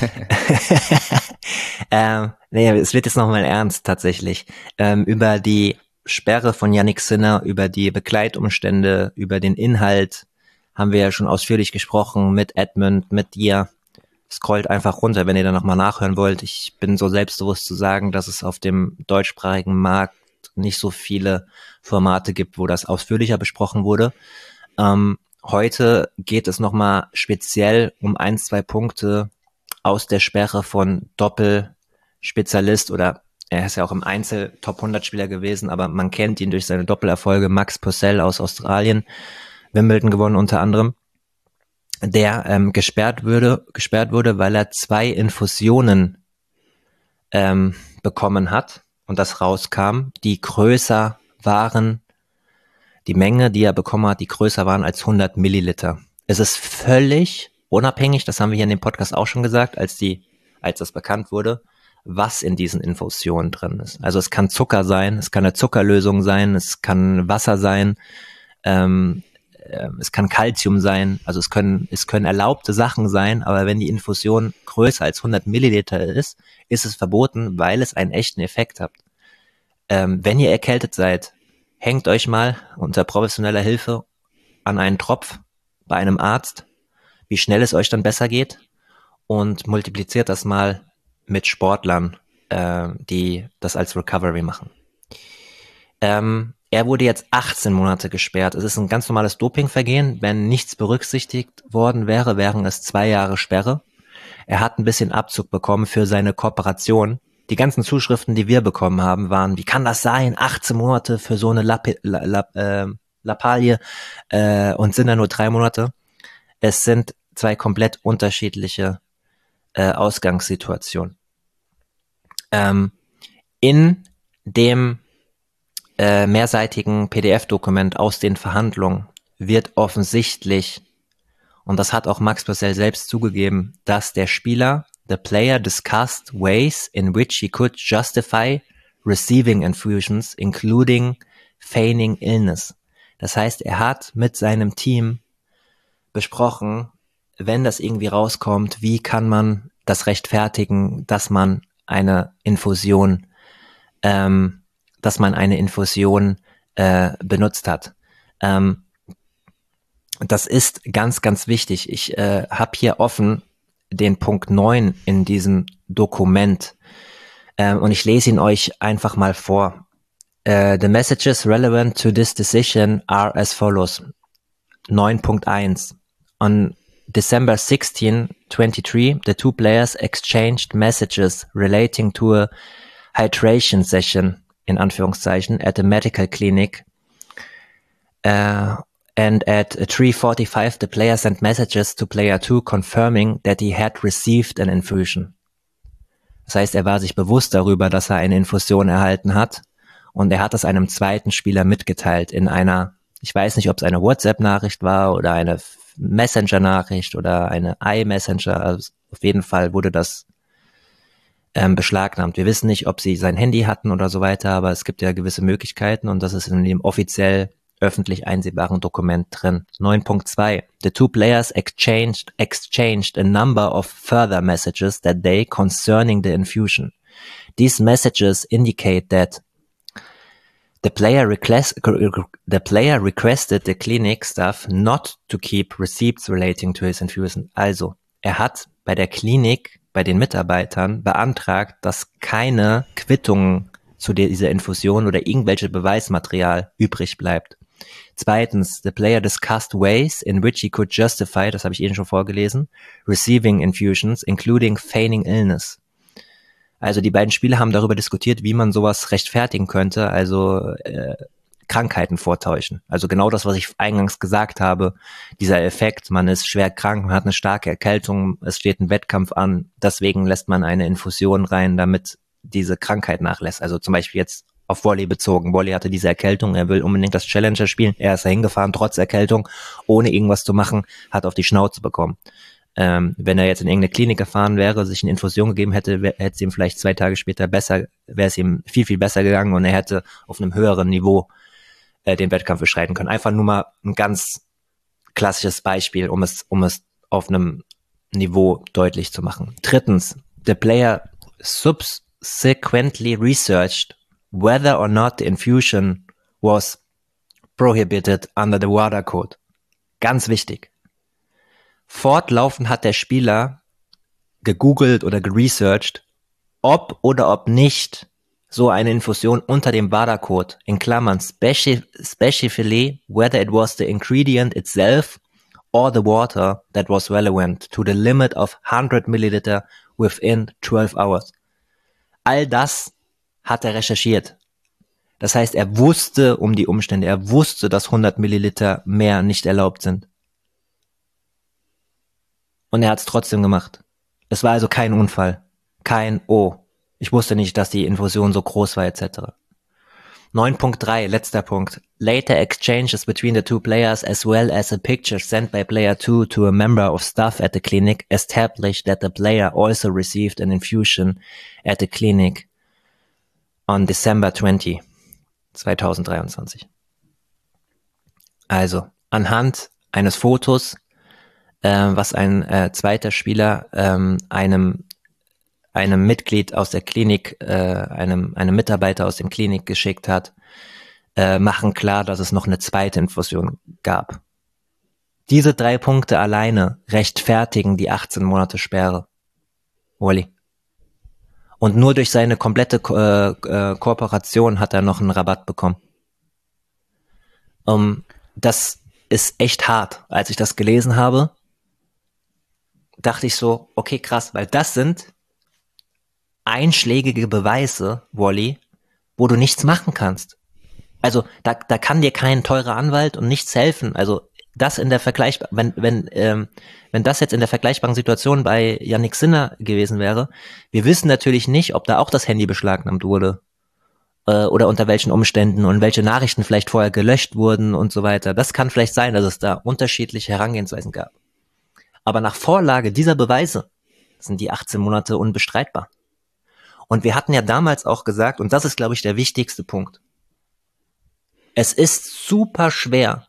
ähm, nee, es wird jetzt nochmal ernst tatsächlich. Ähm, über die Sperre von Jannik Sinner, über die Begleitumstände, über den Inhalt haben wir ja schon ausführlich gesprochen mit Edmund, mit dir. Scrollt einfach runter, wenn ihr da nochmal nachhören wollt. Ich bin so selbstbewusst zu sagen, dass es auf dem deutschsprachigen Markt nicht so viele Formate gibt, wo das ausführlicher besprochen wurde. Ähm, heute geht es nochmal speziell um ein, zwei Punkte aus der Sperre von Doppelspezialist oder er ist ja auch im Einzel Top hundert Spieler gewesen, aber man kennt ihn durch seine Doppelerfolge. Max Purcell aus Australien, Wimbledon gewonnen unter anderem, der ähm, gesperrt würde, gesperrt wurde, weil er zwei Infusionen ähm, bekommen hat. und das rauskam, die größer waren, die Menge, die er bekommen hat, die größer waren als hundert Milliliter. Es ist völlig unabhängig, das haben wir hier in dem Podcast auch schon gesagt, als die, als das bekannt wurde, was in diesen Infusionen drin ist. Also es kann Zucker sein, es kann eine Zuckerlösung sein, es kann Wasser sein, ähm, äh, es kann Calcium sein, also es können, es können erlaubte Sachen sein, aber wenn die Infusion größer als hundert Milliliter ist, ist es verboten, weil es einen echten Effekt hat. Ähm, wenn ihr erkältet seid, hängt euch mal unter professioneller Hilfe an einen Tropf bei einem Arzt, wie schnell es euch dann besser geht, und multipliziert das mal mit Sportlern, äh, die das als Recovery machen. Ähm, er wurde jetzt achtzehn Monate gesperrt. Es ist ein ganz normales Dopingvergehen. Wenn nichts berücksichtigt worden wäre, wären es zwei Jahre Sperre. Er hat ein bisschen Abzug bekommen für seine Kooperation. Die ganzen Zuschriften, die wir bekommen haben, waren, wie kann das sein? achtzehn Monate für so eine Lapp- La- La- äh, Lappalie äh, und sind da nur drei Monate. Es sind zwei komplett unterschiedliche äh, Ausgangssituationen. Ähm, in dem äh, mehrseitigen P D F-Dokument aus den Verhandlungen wird offensichtlich, und das hat auch Max Purcell selbst zugegeben, dass der Spieler, the player discussed ways in which he could justify receiving infusions, including feigning illness. Das heißt, er hat mit seinem Team besprochen, wenn das irgendwie rauskommt, wie kann man das rechtfertigen, dass man eine Infusion, ähm, dass man eine Infusion äh, benutzt hat. Ähm, das ist ganz, ganz wichtig. Ich äh, habe hier offen den Punkt neun in diesem Dokument äh, und ich lese ihn euch einfach mal vor. Uh, the messages relevant to this decision are as follows. neun Punkt eins. On December sixteenth, twenty-three, the two players exchanged messages relating to a hydration session, in Anführungszeichen, at a medical clinic. Uh, and at three forty-five, the player sent messages to player two confirming that he had received an infusion. Das heißt, er war sich bewusst darüber, dass er eine Infusion erhalten hat, und er hat es einem zweiten Spieler mitgeteilt in einer, ich weiß nicht, ob es eine WhatsApp-Nachricht war oder eine Messenger-Nachricht oder eine iMessenger, also auf jeden Fall wurde das ähm, beschlagnahmt. Wir wissen nicht, ob sie sein Handy hatten oder so weiter, aber es gibt ja gewisse Möglichkeiten und das ist in dem offiziell öffentlich einsehbaren Dokument drin. neun Punkt zwei. The two players exchanged, exchanged a number of further messages that day concerning the infusion. These messages indicate that The player, request, the player requested the clinic staff not to keep receipts relating to his infusion. Also, er hat bei der Klinik, bei den Mitarbeitern beantragt, dass keine Quittungen zu dieser Infusion oder irgendwelche Beweismaterial übrig bleibt. Zweitens, the player discussed ways in which he could justify, das habe ich eben schon vorgelesen, receiving infusions, including feigning illness. Also die beiden Spieler haben darüber diskutiert, wie man sowas rechtfertigen könnte, also äh, Krankheiten vortäuschen. Also genau das, was ich eingangs gesagt habe, dieser Effekt, man ist schwer krank, man hat eine starke Erkältung, es steht ein Wettkampf an, deswegen lässt man eine Infusion rein, damit diese Krankheit nachlässt. Also zum Beispiel jetzt auf Volley bezogen. Volley hatte diese Erkältung, er will unbedingt das Challenger spielen, er ist da hingefahren, trotz Erkältung, ohne irgendwas zu machen, hat auf die Schnauze bekommen. Ähm, wenn er jetzt in irgendeine Klinik gefahren wäre, sich eine Infusion gegeben hätte, hätte es ihm vielleicht zwei Tage später besser, wäre es ihm viel, viel besser gegangen und er hätte auf einem höheren Niveau äh, den Wettkampf beschreiten können. Einfach nur mal ein ganz klassisches Beispiel, um es, um es auf einem Niveau deutlich zu machen. Drittens, the player subsequently researched whether or not the infusion was prohibited under the WADA Code. Ganz wichtig. Fortlaufend hat der Spieler gegoogelt oder geresearched, ob oder ob nicht so eine Infusion unter dem WADA-Code, in Klammern, speci- specifically whether it was the ingredient itself or the water that was relevant to the limit of one hundred milliliter within twelve hours. All das hat er recherchiert. Das heißt, er wusste um die Umstände, er wusste, dass hundert Milliliter mehr nicht erlaubt sind. Und er hat es trotzdem gemacht. Es war also kein Unfall. Kein Oh. Ich wusste nicht, dass die Infusion so groß war, et cetera. neun Punkt drei, letzter Punkt. Later exchanges between the two players as well as a picture sent by player two to a member of staff at the clinic established that the player also received an infusion at the clinic on December twentieth, zweitausenddreiundzwanzig. Also, anhand eines Fotos, äh, was ein äh, zweiter Spieler ähm, einem einem Mitglied aus der Klinik, äh, einem einem Mitarbeiter aus dem Klinik geschickt hat, äh, machen klar, dass es noch eine zweite Infusion gab. Diese drei Punkte alleine rechtfertigen die achtzehn Monate Sperre. Wally. Und nur durch seine komplette Ko- äh, Kooperation hat er noch einen Rabatt bekommen. Um, das ist echt hart. Als ich das gelesen habe, dachte ich so, okay, krass, weil das sind einschlägige Beweise, Wally, wo du nichts machen kannst. Also da, da kann dir kein teurer Anwalt und nichts helfen. Also das in der Vergleich, wenn wenn ähm, wenn das jetzt in der vergleichbaren Situation bei Jannik Sinner gewesen wäre, wir wissen natürlich nicht, ob da auch das Handy beschlagnahmt wurde äh, oder unter welchen Umständen und welche Nachrichten vielleicht vorher gelöscht wurden und so weiter. Das kann vielleicht sein, dass es da unterschiedliche Herangehensweisen gab. Aber nach Vorlage dieser Beweise sind die achtzehn Monate unbestreitbar. Und wir hatten ja damals auch gesagt, und das ist, glaube ich, der wichtigste Punkt, es ist super schwer,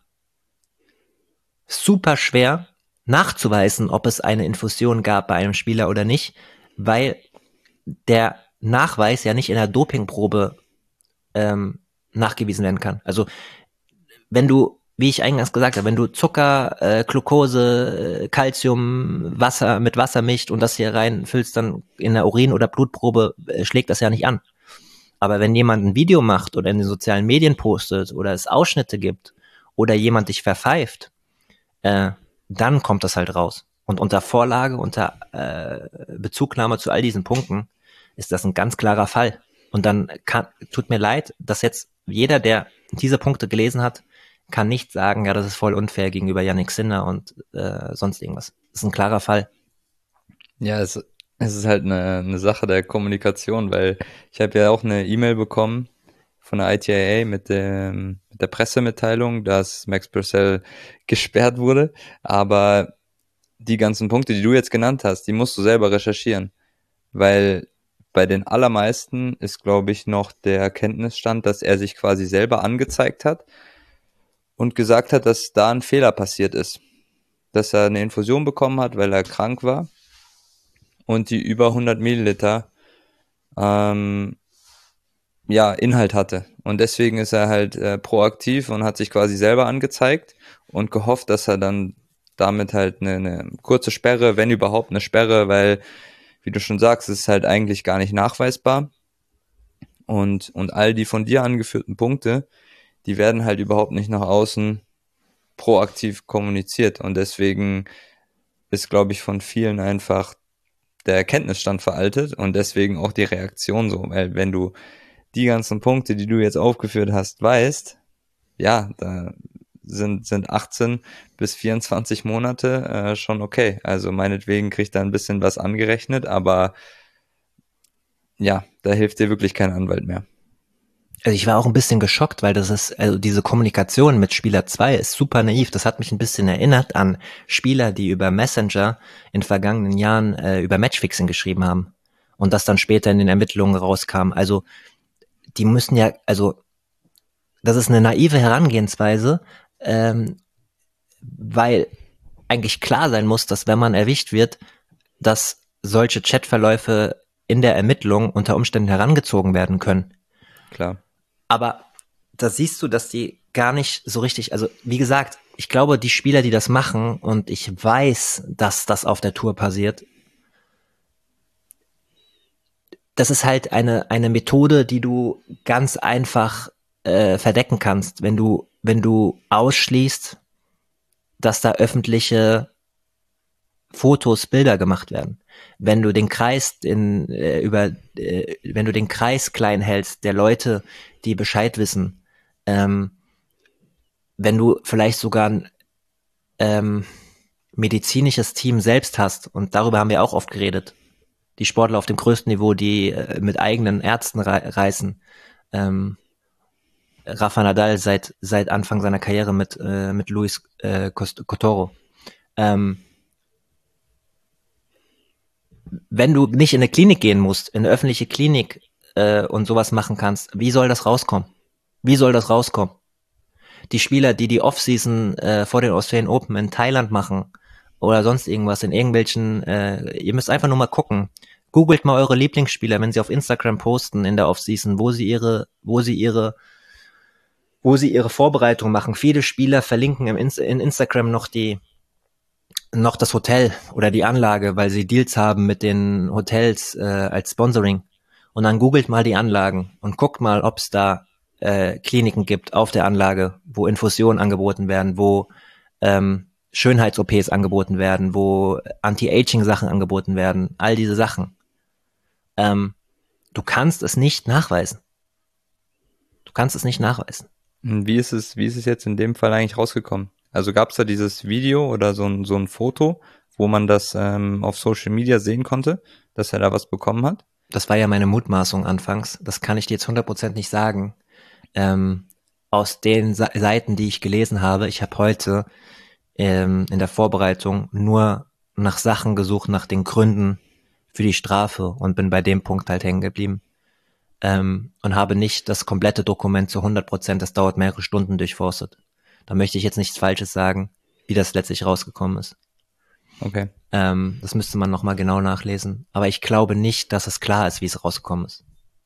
super schwer nachzuweisen, ob es eine Infusion gab bei einem Spieler oder nicht, weil der Nachweis ja nicht in der Dopingprobe ähm, nachgewiesen werden kann. Also wenn du, wie ich eingangs gesagt habe, wenn du Zucker, äh, Glucose, äh, Calcium, Wasser mit Wasser mischt und das hier reinfüllst, dann in der Urin- oder Blutprobe äh, schlägt das ja nicht an. Aber wenn jemand ein Video macht oder in den sozialen Medien postet oder es Ausschnitte gibt oder jemand dich verpfeift, äh, dann kommt das halt raus. Und unter Vorlage, unter äh, Bezugnahme zu all diesen Punkten ist das ein ganz klarer Fall. Und dann kann, tut mir leid, dass jetzt jeder, der diese Punkte gelesen hat, kann nicht sagen, ja, das ist voll unfair gegenüber Jannik Sinner und äh, sonst irgendwas. Das ist ein klarer Fall. Ja, es, es ist halt eine, eine Sache der Kommunikation, weil ich habe ja auch eine E-Mail bekommen von der I T A A mit, dem, mit der Pressemitteilung, dass Max Purcell gesperrt wurde. Aber die ganzen Punkte, die du jetzt genannt hast, die musst du selber recherchieren. Weil bei den allermeisten ist, glaube ich, noch der Kenntnisstand, dass er sich quasi selber angezeigt hat und gesagt hat, dass da ein Fehler passiert ist. Dass er eine Infusion bekommen hat, weil er krank war und die über hundert Milliliter ähm, ja, Inhalt hatte. Und deswegen ist er halt äh, proaktiv und hat sich quasi selber angezeigt und gehofft, dass er dann damit halt eine, eine kurze Sperre, wenn überhaupt eine Sperre, weil, wie du schon sagst, es ist halt eigentlich gar nicht nachweisbar. Und, und all die von dir angeführten Punkte, die werden halt überhaupt nicht nach außen proaktiv kommuniziert. Und deswegen ist, glaube ich, von vielen einfach der Erkenntnisstand veraltet und deswegen auch die Reaktion so. Weil wenn du die ganzen Punkte, die du jetzt aufgeführt hast, weißt, ja, da sind, sind achtzehn bis vierundzwanzig Monate äh, schon okay. Also meinetwegen kriegt er ein bisschen was angerechnet, aber ja, da hilft dir wirklich kein Anwalt mehr. Also ich war auch ein bisschen geschockt, weil das ist, also diese Kommunikation mit Spieler zwei ist super naiv. Das hat mich ein bisschen erinnert an Spieler, die über Messenger in vergangenen Jahren äh, über Matchfixing geschrieben haben und das dann später in den Ermittlungen rauskam. Also die müssen ja, also das ist eine naive Herangehensweise, ähm, weil eigentlich klar sein muss, dass wenn man erwischt wird, dass solche Chatverläufe in der Ermittlung unter Umständen herangezogen werden können. Klar. Aber da siehst du, dass die gar nicht so richtig, also wie gesagt, ich glaube, die Spieler, die das machen, und ich weiß, dass das auf der Tour passiert, das ist halt eine eine Methode, die du ganz einfach äh, verdecken kannst, wenn du wenn du ausschließt, dass da öffentliche Fotos, Bilder gemacht werden. Wenn du den Kreis in äh, über äh, wenn du den Kreis klein hältst der Leute, die Bescheid wissen, ähm, wenn du vielleicht sogar ein ähm, medizinisches Team selbst hast, und darüber haben wir auch oft geredet, Die Sportler auf dem größten Niveau, die äh, mit eigenen Ärzten rei- reisen. Ähm, Rafa Nadal seit seit Anfang seiner Karriere mit äh, mit Luis äh, Cost- Cotoro. Ähm, wenn du nicht in eine Klinik gehen musst, in eine öffentliche Klinik äh, und sowas machen kannst, wie soll das rauskommen? Wie soll das rauskommen? Die Spieler, die die Offseason äh, vor den Australian Open in Thailand machen oder sonst irgendwas in irgendwelchen, äh, ihr müsst einfach nur mal gucken. Googelt mal eure Lieblingsspieler, wenn sie auf Instagram posten in der Offseason, wo sie ihre, wo sie ihre, wo sie ihre Vorbereitung machen. Viele Spieler verlinken im Inst- in Instagram noch die, noch das Hotel oder die Anlage, weil sie Deals haben mit den Hotels äh, als Sponsoring. Und dann googelt mal die Anlagen und guckt mal, ob es da äh, Kliniken gibt auf der Anlage, wo Infusionen angeboten werden, wo ähm, Schönheits-O Ps angeboten werden, wo Anti-Aging-Sachen angeboten werden, all diese Sachen. Ähm, du kannst es nicht nachweisen. Du kannst es nicht nachweisen. Und Wie ist es, wie ist es jetzt in dem Fall eigentlich rausgekommen? Also gab es da dieses Video oder so ein, so ein Foto, wo man das ähm, auf Social Media sehen konnte, dass er da was bekommen hat? Das war ja meine Mutmaßung anfangs. Das kann ich dir jetzt hundert Prozent nicht sagen. Ähm, aus den Sa- Seiten, die ich gelesen habe, ich habe heute ähm, in der Vorbereitung nur nach Sachen gesucht, nach den Gründen für die Strafe und bin bei dem Punkt halt hängen geblieben. Ähm, und habe nicht das komplette Dokument zu hundert Prozent, das dauert mehrere Stunden durchforstet. Da möchte ich jetzt nichts Falsches sagen, wie das letztlich rausgekommen ist. Okay. Ähm, das müsste man nochmal genau nachlesen. Aber ich glaube nicht, dass es klar ist, wie es rausgekommen ist.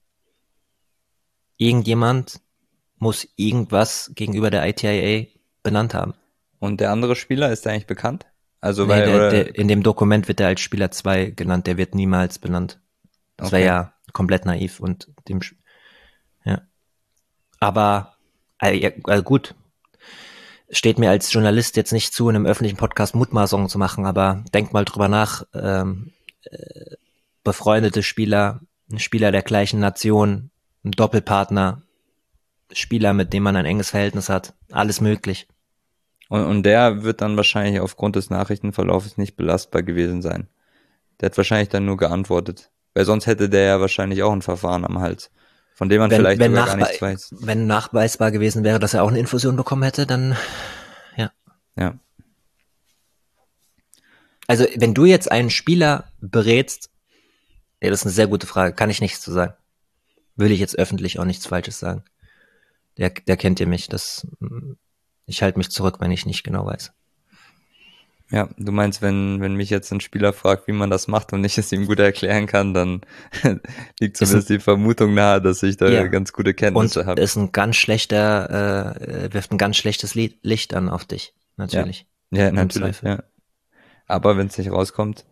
Irgendjemand muss irgendwas gegenüber der I T I A benannt haben. Und der andere Spieler, ist der eigentlich bekannt? Also Nee, weil, der, oder, der, in dem Dokument wird er als Spieler zwei genannt, der wird niemals benannt. Das wäre okay. ja komplett naiv und dem, Sch- ja. Aber, äh, ja, äh, gut, steht mir als Journalist jetzt nicht zu, in einem öffentlichen Podcast Mutmaßungen zu machen, aber denkt mal drüber nach, ähm, befreundete Spieler, ein Spieler der gleichen Nation, ein Doppelpartner, Spieler, mit dem man ein enges Verhältnis hat, alles möglich. Und, und der wird dann wahrscheinlich aufgrund des Nachrichtenverlaufes nicht belastbar gewesen sein. Der hat wahrscheinlich dann nur geantwortet. Weil sonst hätte der ja wahrscheinlich auch ein Verfahren am Hals, von dem man Wenn, vielleicht wenn, sogar gar nachwei nichts weiß. wenn nachweisbar gewesen wäre, dass er auch eine Infusion bekommen hätte, dann, ja. Ja. Also, wenn du jetzt einen Spieler berätst, ja, das ist eine sehr gute Frage, kann ich nichts zu sagen. Will ich jetzt öffentlich auch nichts Falsches sagen. Der, der kennt ihr mich, das, ich halte mich zurück, wenn ich nicht genau weiß. Ja, du meinst, wenn, wenn mich jetzt ein Spieler fragt, wie man das macht und ich es ihm gut erklären kann, dann liegt Ist ein, zumindest die Vermutung nahe, dass ich da ja, ganz gute und Kenntnisse habe. ist ein ganz schlechter, äh, wirft ein ganz schlechtes Lied, Licht an auf dich, Ja, natürlich. ja, Im natürlich, Zweifel. ja. Aber wenn es nicht rauskommt,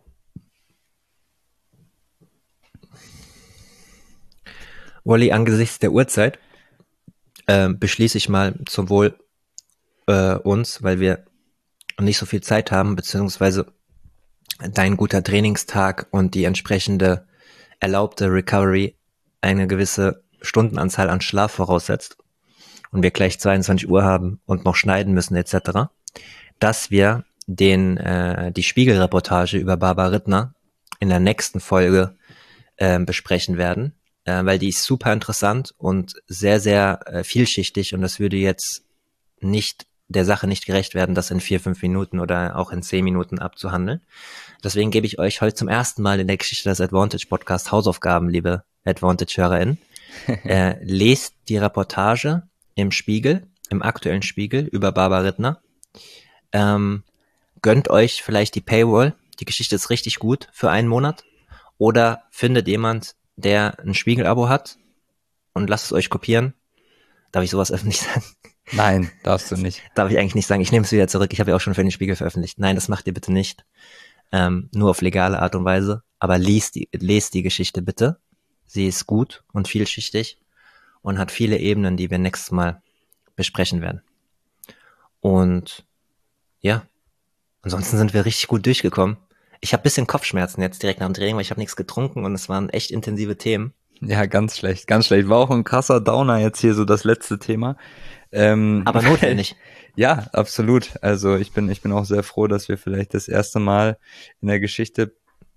Wally, angesichts der Uhrzeit äh, beschließe ich mal zum Wohl äh, uns, weil wir nicht so viel Zeit haben, beziehungsweise dein guter Trainingstag und die entsprechende erlaubte Recovery eine gewisse Stundenanzahl an Schlaf voraussetzt und wir gleich zweiundzwanzig Uhr haben und noch schneiden müssen et cetera, dass wir den äh, die Spiegelreportage über Barbara Rittner in der nächsten Folge äh, besprechen werden, äh, weil die ist super interessant und sehr, sehr äh, vielschichtig und das würde jetzt nicht der Sache nicht gerecht werden, das in vier, fünf Minuten oder auch in zehn Minuten abzuhandeln. Deswegen gebe ich euch heute zum ersten Mal in der Geschichte des Advantage Podcast Hausaufgaben, liebe Advantage-HörerInnen. äh, lest die Reportage im Spiegel, im aktuellen Spiegel über Barbara Rittner. Ähm, gönnt euch vielleicht die Paywall. Die Geschichte ist richtig gut für einen Monat. Oder findet jemand, der ein Spiegel-Abo hat und lasst es euch kopieren. Darf ich sowas öffentlich sagen? nein, darfst du nicht. Darf ich eigentlich nicht sagen. Ich nehme es wieder zurück. Ich habe ja auch schon für den Spiegel veröffentlicht. Nein, das macht ihr bitte nicht. Ähm, nur auf legale Art und Weise. Aber lest die, lest die Geschichte bitte. Sie ist gut und vielschichtig und hat viele Ebenen, die wir nächstes Mal besprechen werden. Und ja, ansonsten sind wir richtig gut durchgekommen. Ich habe bisschen Kopfschmerzen jetzt direkt nach dem Training, weil ich habe nichts getrunken und es waren echt intensive Themen. Ja, ganz schlecht, ganz schlecht. War auch ein krasser Downer jetzt hier so das letzte Thema. Ähm, Aber notwendig. Ja, absolut. Also ich bin, ich bin auch sehr froh, dass wir vielleicht das erste Mal in der Geschichte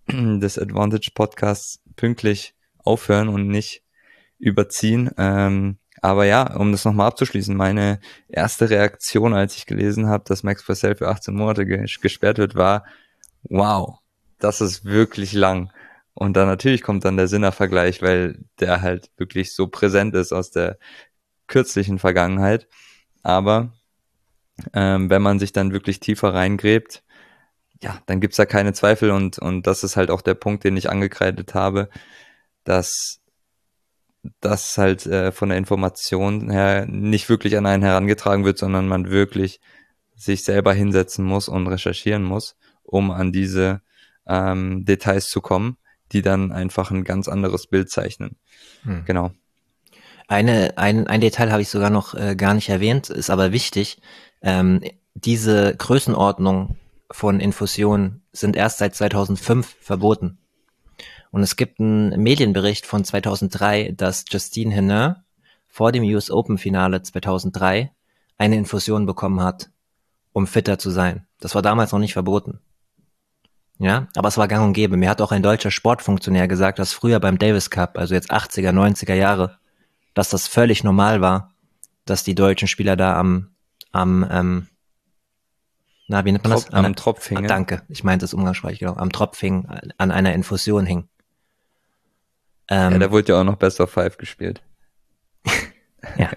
des Advantage Podcasts pünktlich aufhören und nicht überziehen. Ähm, aber ja, um das nochmal abzuschließen, meine erste Reaktion, als ich gelesen habe, dass Max Purcell für achtzehn Monate ges- gesperrt wird, war, wow, das ist wirklich lang. Und dann natürlich kommt dann der Sinner-Vergleich, weil der halt wirklich so präsent ist aus der kürzlichen Vergangenheit. Aber ähm, wenn man sich dann wirklich tiefer reingräbt, ja, dann gibt's da keine Zweifel und und das ist halt auch der Punkt, den ich angekreidet habe, dass das halt äh, von der Information her nicht wirklich an einen herangetragen wird, sondern man wirklich sich selber hinsetzen muss und recherchieren muss, um an diese ähm, Details zu kommen, die dann einfach ein ganz anderes Bild zeichnen. Hm. Genau. Eine, ein, ein Detail habe ich sogar noch äh, gar nicht erwähnt, ist aber wichtig. Ähm, diese Größenordnung von Infusionen sind erst seit zweitausendfünf verboten. Und es gibt einen Medienbericht von zweitausenddrei, dass Justine Henin vor dem U S Open Finale zweitausenddrei eine Infusion bekommen hat, um fitter zu sein. Das war damals noch nicht verboten. Ja, aber es war gang und gäbe. Mir hat auch ein deutscher Sportfunktionär gesagt, dass früher beim Davis Cup, also jetzt achtziger, neunziger Jahre, dass das völlig normal war, dass die deutschen Spieler da am, am, ähm, na, wie nennt man Trop, das? An, am Tropf hingen. Ah, danke, ich meinte es umgangssprachlich, genau, am Tropf hing, an einer Infusion hing. Ähm, Ja, da wurde ja auch noch Best of Five gespielt. Ja.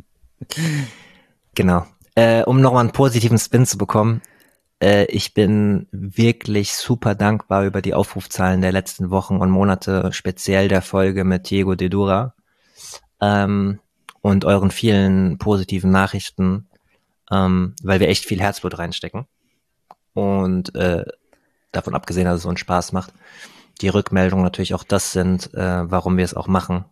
Genau. Äh, um nochmal einen positiven Spin zu bekommen, äh, ich bin wirklich super dankbar über die Aufrufzahlen der letzten Wochen und Monate, speziell der Folge mit Diego de Dura ähm, und euren vielen positiven Nachrichten, ähm, weil wir echt viel Herzblut reinstecken. Und äh, davon abgesehen, dass es uns Spaß macht, die Rückmeldungen natürlich auch das sind, äh, warum wir es auch machen.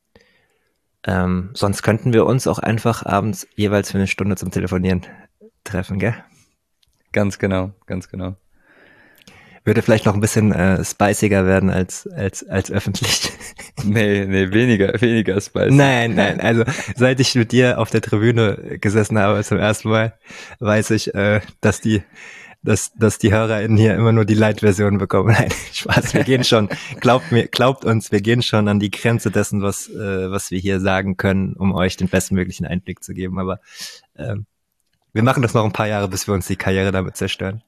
Ähm, sonst könnten wir uns auch einfach abends jeweils für eine Stunde zum Telefonieren treffen, gell? Ganz genau, ganz genau. Würde vielleicht noch ein bisschen äh, spiciger werden als als als öffentlich. Nee, nee, weniger, weniger spicy. Nein, nein, also seit ich mit dir auf der Tribüne gesessen habe zum ersten Mal, weiß ich, äh, dass die dass dass die HörerInnen hier immer nur die Light-Version bekommen. Nein, Spaß, wir gehen schon, glaubt mir, glaubt uns, wir gehen schon an die Grenze dessen, was äh, was wir hier sagen können, um euch den bestmöglichen Einblick zu geben, aber ähm, wir machen das noch ein paar Jahre, bis wir uns die Karriere damit zerstören.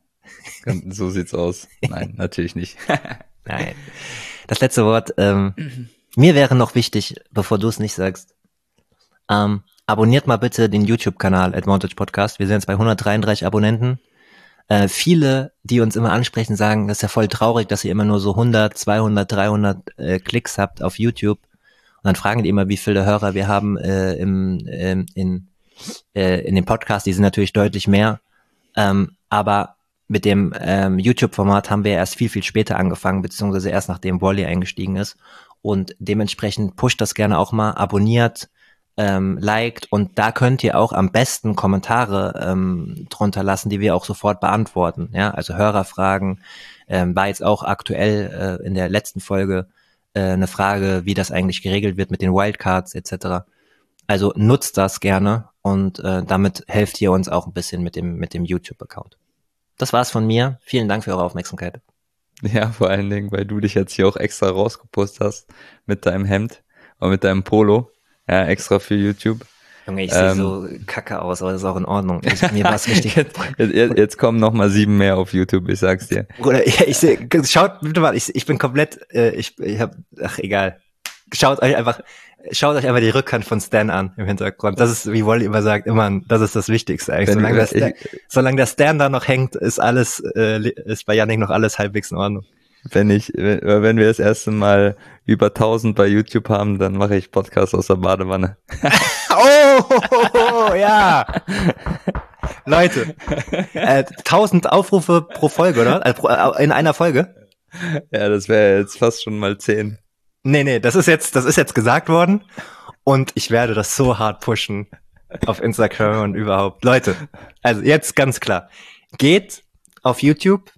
So sieht's aus. Nein, natürlich nicht. Nein. Das letzte Wort, ähm, mir wäre noch wichtig, bevor du es nicht sagst, ähm, abonniert mal bitte den YouTube-Kanal Advantage Podcast. Wir sind jetzt bei hundertdreiunddreißig Abonnenten. Äh, viele, die uns immer ansprechen, sagen, das ist ja voll traurig, dass ihr immer nur so hundert, zweihundert, dreihundert äh, Klicks habt auf YouTube. Und dann fragen die immer, wie viele Hörer wir haben äh, im, ähm, in, äh, in dem Podcast. Die sind natürlich deutlich mehr. Ähm, aber mit dem ähm, YouTube-Format haben wir erst viel, viel später angefangen, beziehungsweise erst nachdem Wally eingestiegen ist. Und dementsprechend pusht das gerne auch mal, abonniert, ähm, liked und da könnt ihr auch am besten Kommentare ähm, drunter lassen, die wir auch sofort beantworten. Ja, also Hörerfragen, ähm, war jetzt auch aktuell äh, in der letzten Folge äh, eine Frage, wie das eigentlich geregelt wird mit den Wildcards et cetera. Also nutzt das gerne und äh, damit helft ihr uns auch ein bisschen mit dem mit dem YouTube-Account. Das war's von mir. Vielen Dank für eure Aufmerksamkeit. Ja, vor allen Dingen, weil du dich jetzt hier auch extra rausgepusst hast mit deinem Hemd und mit deinem Polo. Ja, extra für YouTube. Junge, ich ähm, sehe so kacke aus, aber das ist auch in Ordnung. Ich, mir war's richtig. jetzt, jetzt, jetzt kommen noch mal sieben mehr auf YouTube, ich sag's dir. Bruder, ich, ich sehe, schaut bitte mal, ich, ich bin komplett, äh, ich, ich hab, ach egal. Schaut euch einfach, schaut euch einfach die Rückhand von Stan an im Hintergrund. Das ist, wie Wally immer sagt, immer, das ist das Wichtigste eigentlich. Solange, das, ich, solange der Stan da noch hängt, ist alles, äh, ist bei Yannick noch alles halbwegs in Ordnung. Wenn ich, wenn, wenn wir das erste Mal über tausend bei YouTube haben, dann mache ich Podcast aus der Badewanne. Oh, ja. Leute, äh, tausend Aufrufe pro Folge, oder? Also in einer Folge? Ja, das wäre jetzt fast schon mal zehn. Nee, nee, das ist jetzt, das ist jetzt gesagt worden und ich werde das so hart pushen auf Instagram und überhaupt. Leute, also jetzt ganz klar. Geht auf YouTube,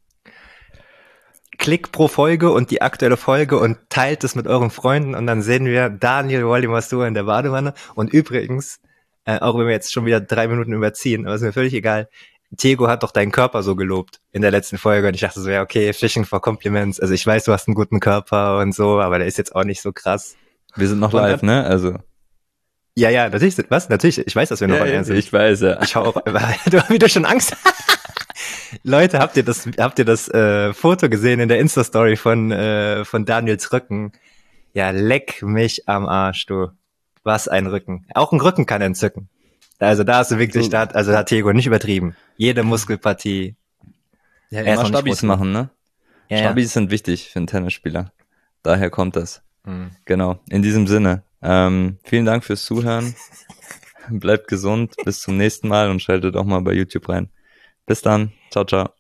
klickt pro Folge und die aktuelle Folge und teilt es mit euren Freunden und dann sehen wir Daniel Wally Masur in der Badewanne. Und übrigens, äh, auch wenn wir jetzt schon wieder drei Minuten überziehen, aber ist mir völlig egal, Diego hat doch deinen Körper so gelobt in der letzten Folge und ich dachte so, ja okay, Fishing for Compliments, also ich weiß, du hast einen guten Körper und so, aber der ist jetzt auch nicht so krass. Wir sind noch Und live, dann, ne? Also. ja, ja, natürlich, was? Natürlich, ich weiß, dass wir noch Ja, on air sind. ich weiß, ja. Ich hau auch, du hast wieder schon Angst. Leute, habt ihr das, habt ihr das äh, Foto gesehen in der Insta-Story von, äh, von Daniels Rücken? Ja, leck mich am Arsch, du. Was ein Rücken. Auch ein Rücken kann entzücken. Also da hast du wirklich, So. da hat, also da hat Tego nicht übertrieben. Jede Muskelpartie. Ja, Er ist immer noch nicht Stabis groß machen, ne? Ja, Stabis sind wichtig für einen Tennisspieler. Daher kommt das. Mhm. Genau. In diesem Sinne. Ähm, vielen Dank fürs Zuhören. Bleibt gesund. Bis zum nächsten Mal und schaltet auch mal bei YouTube rein. Bis dann. Ciao, ciao.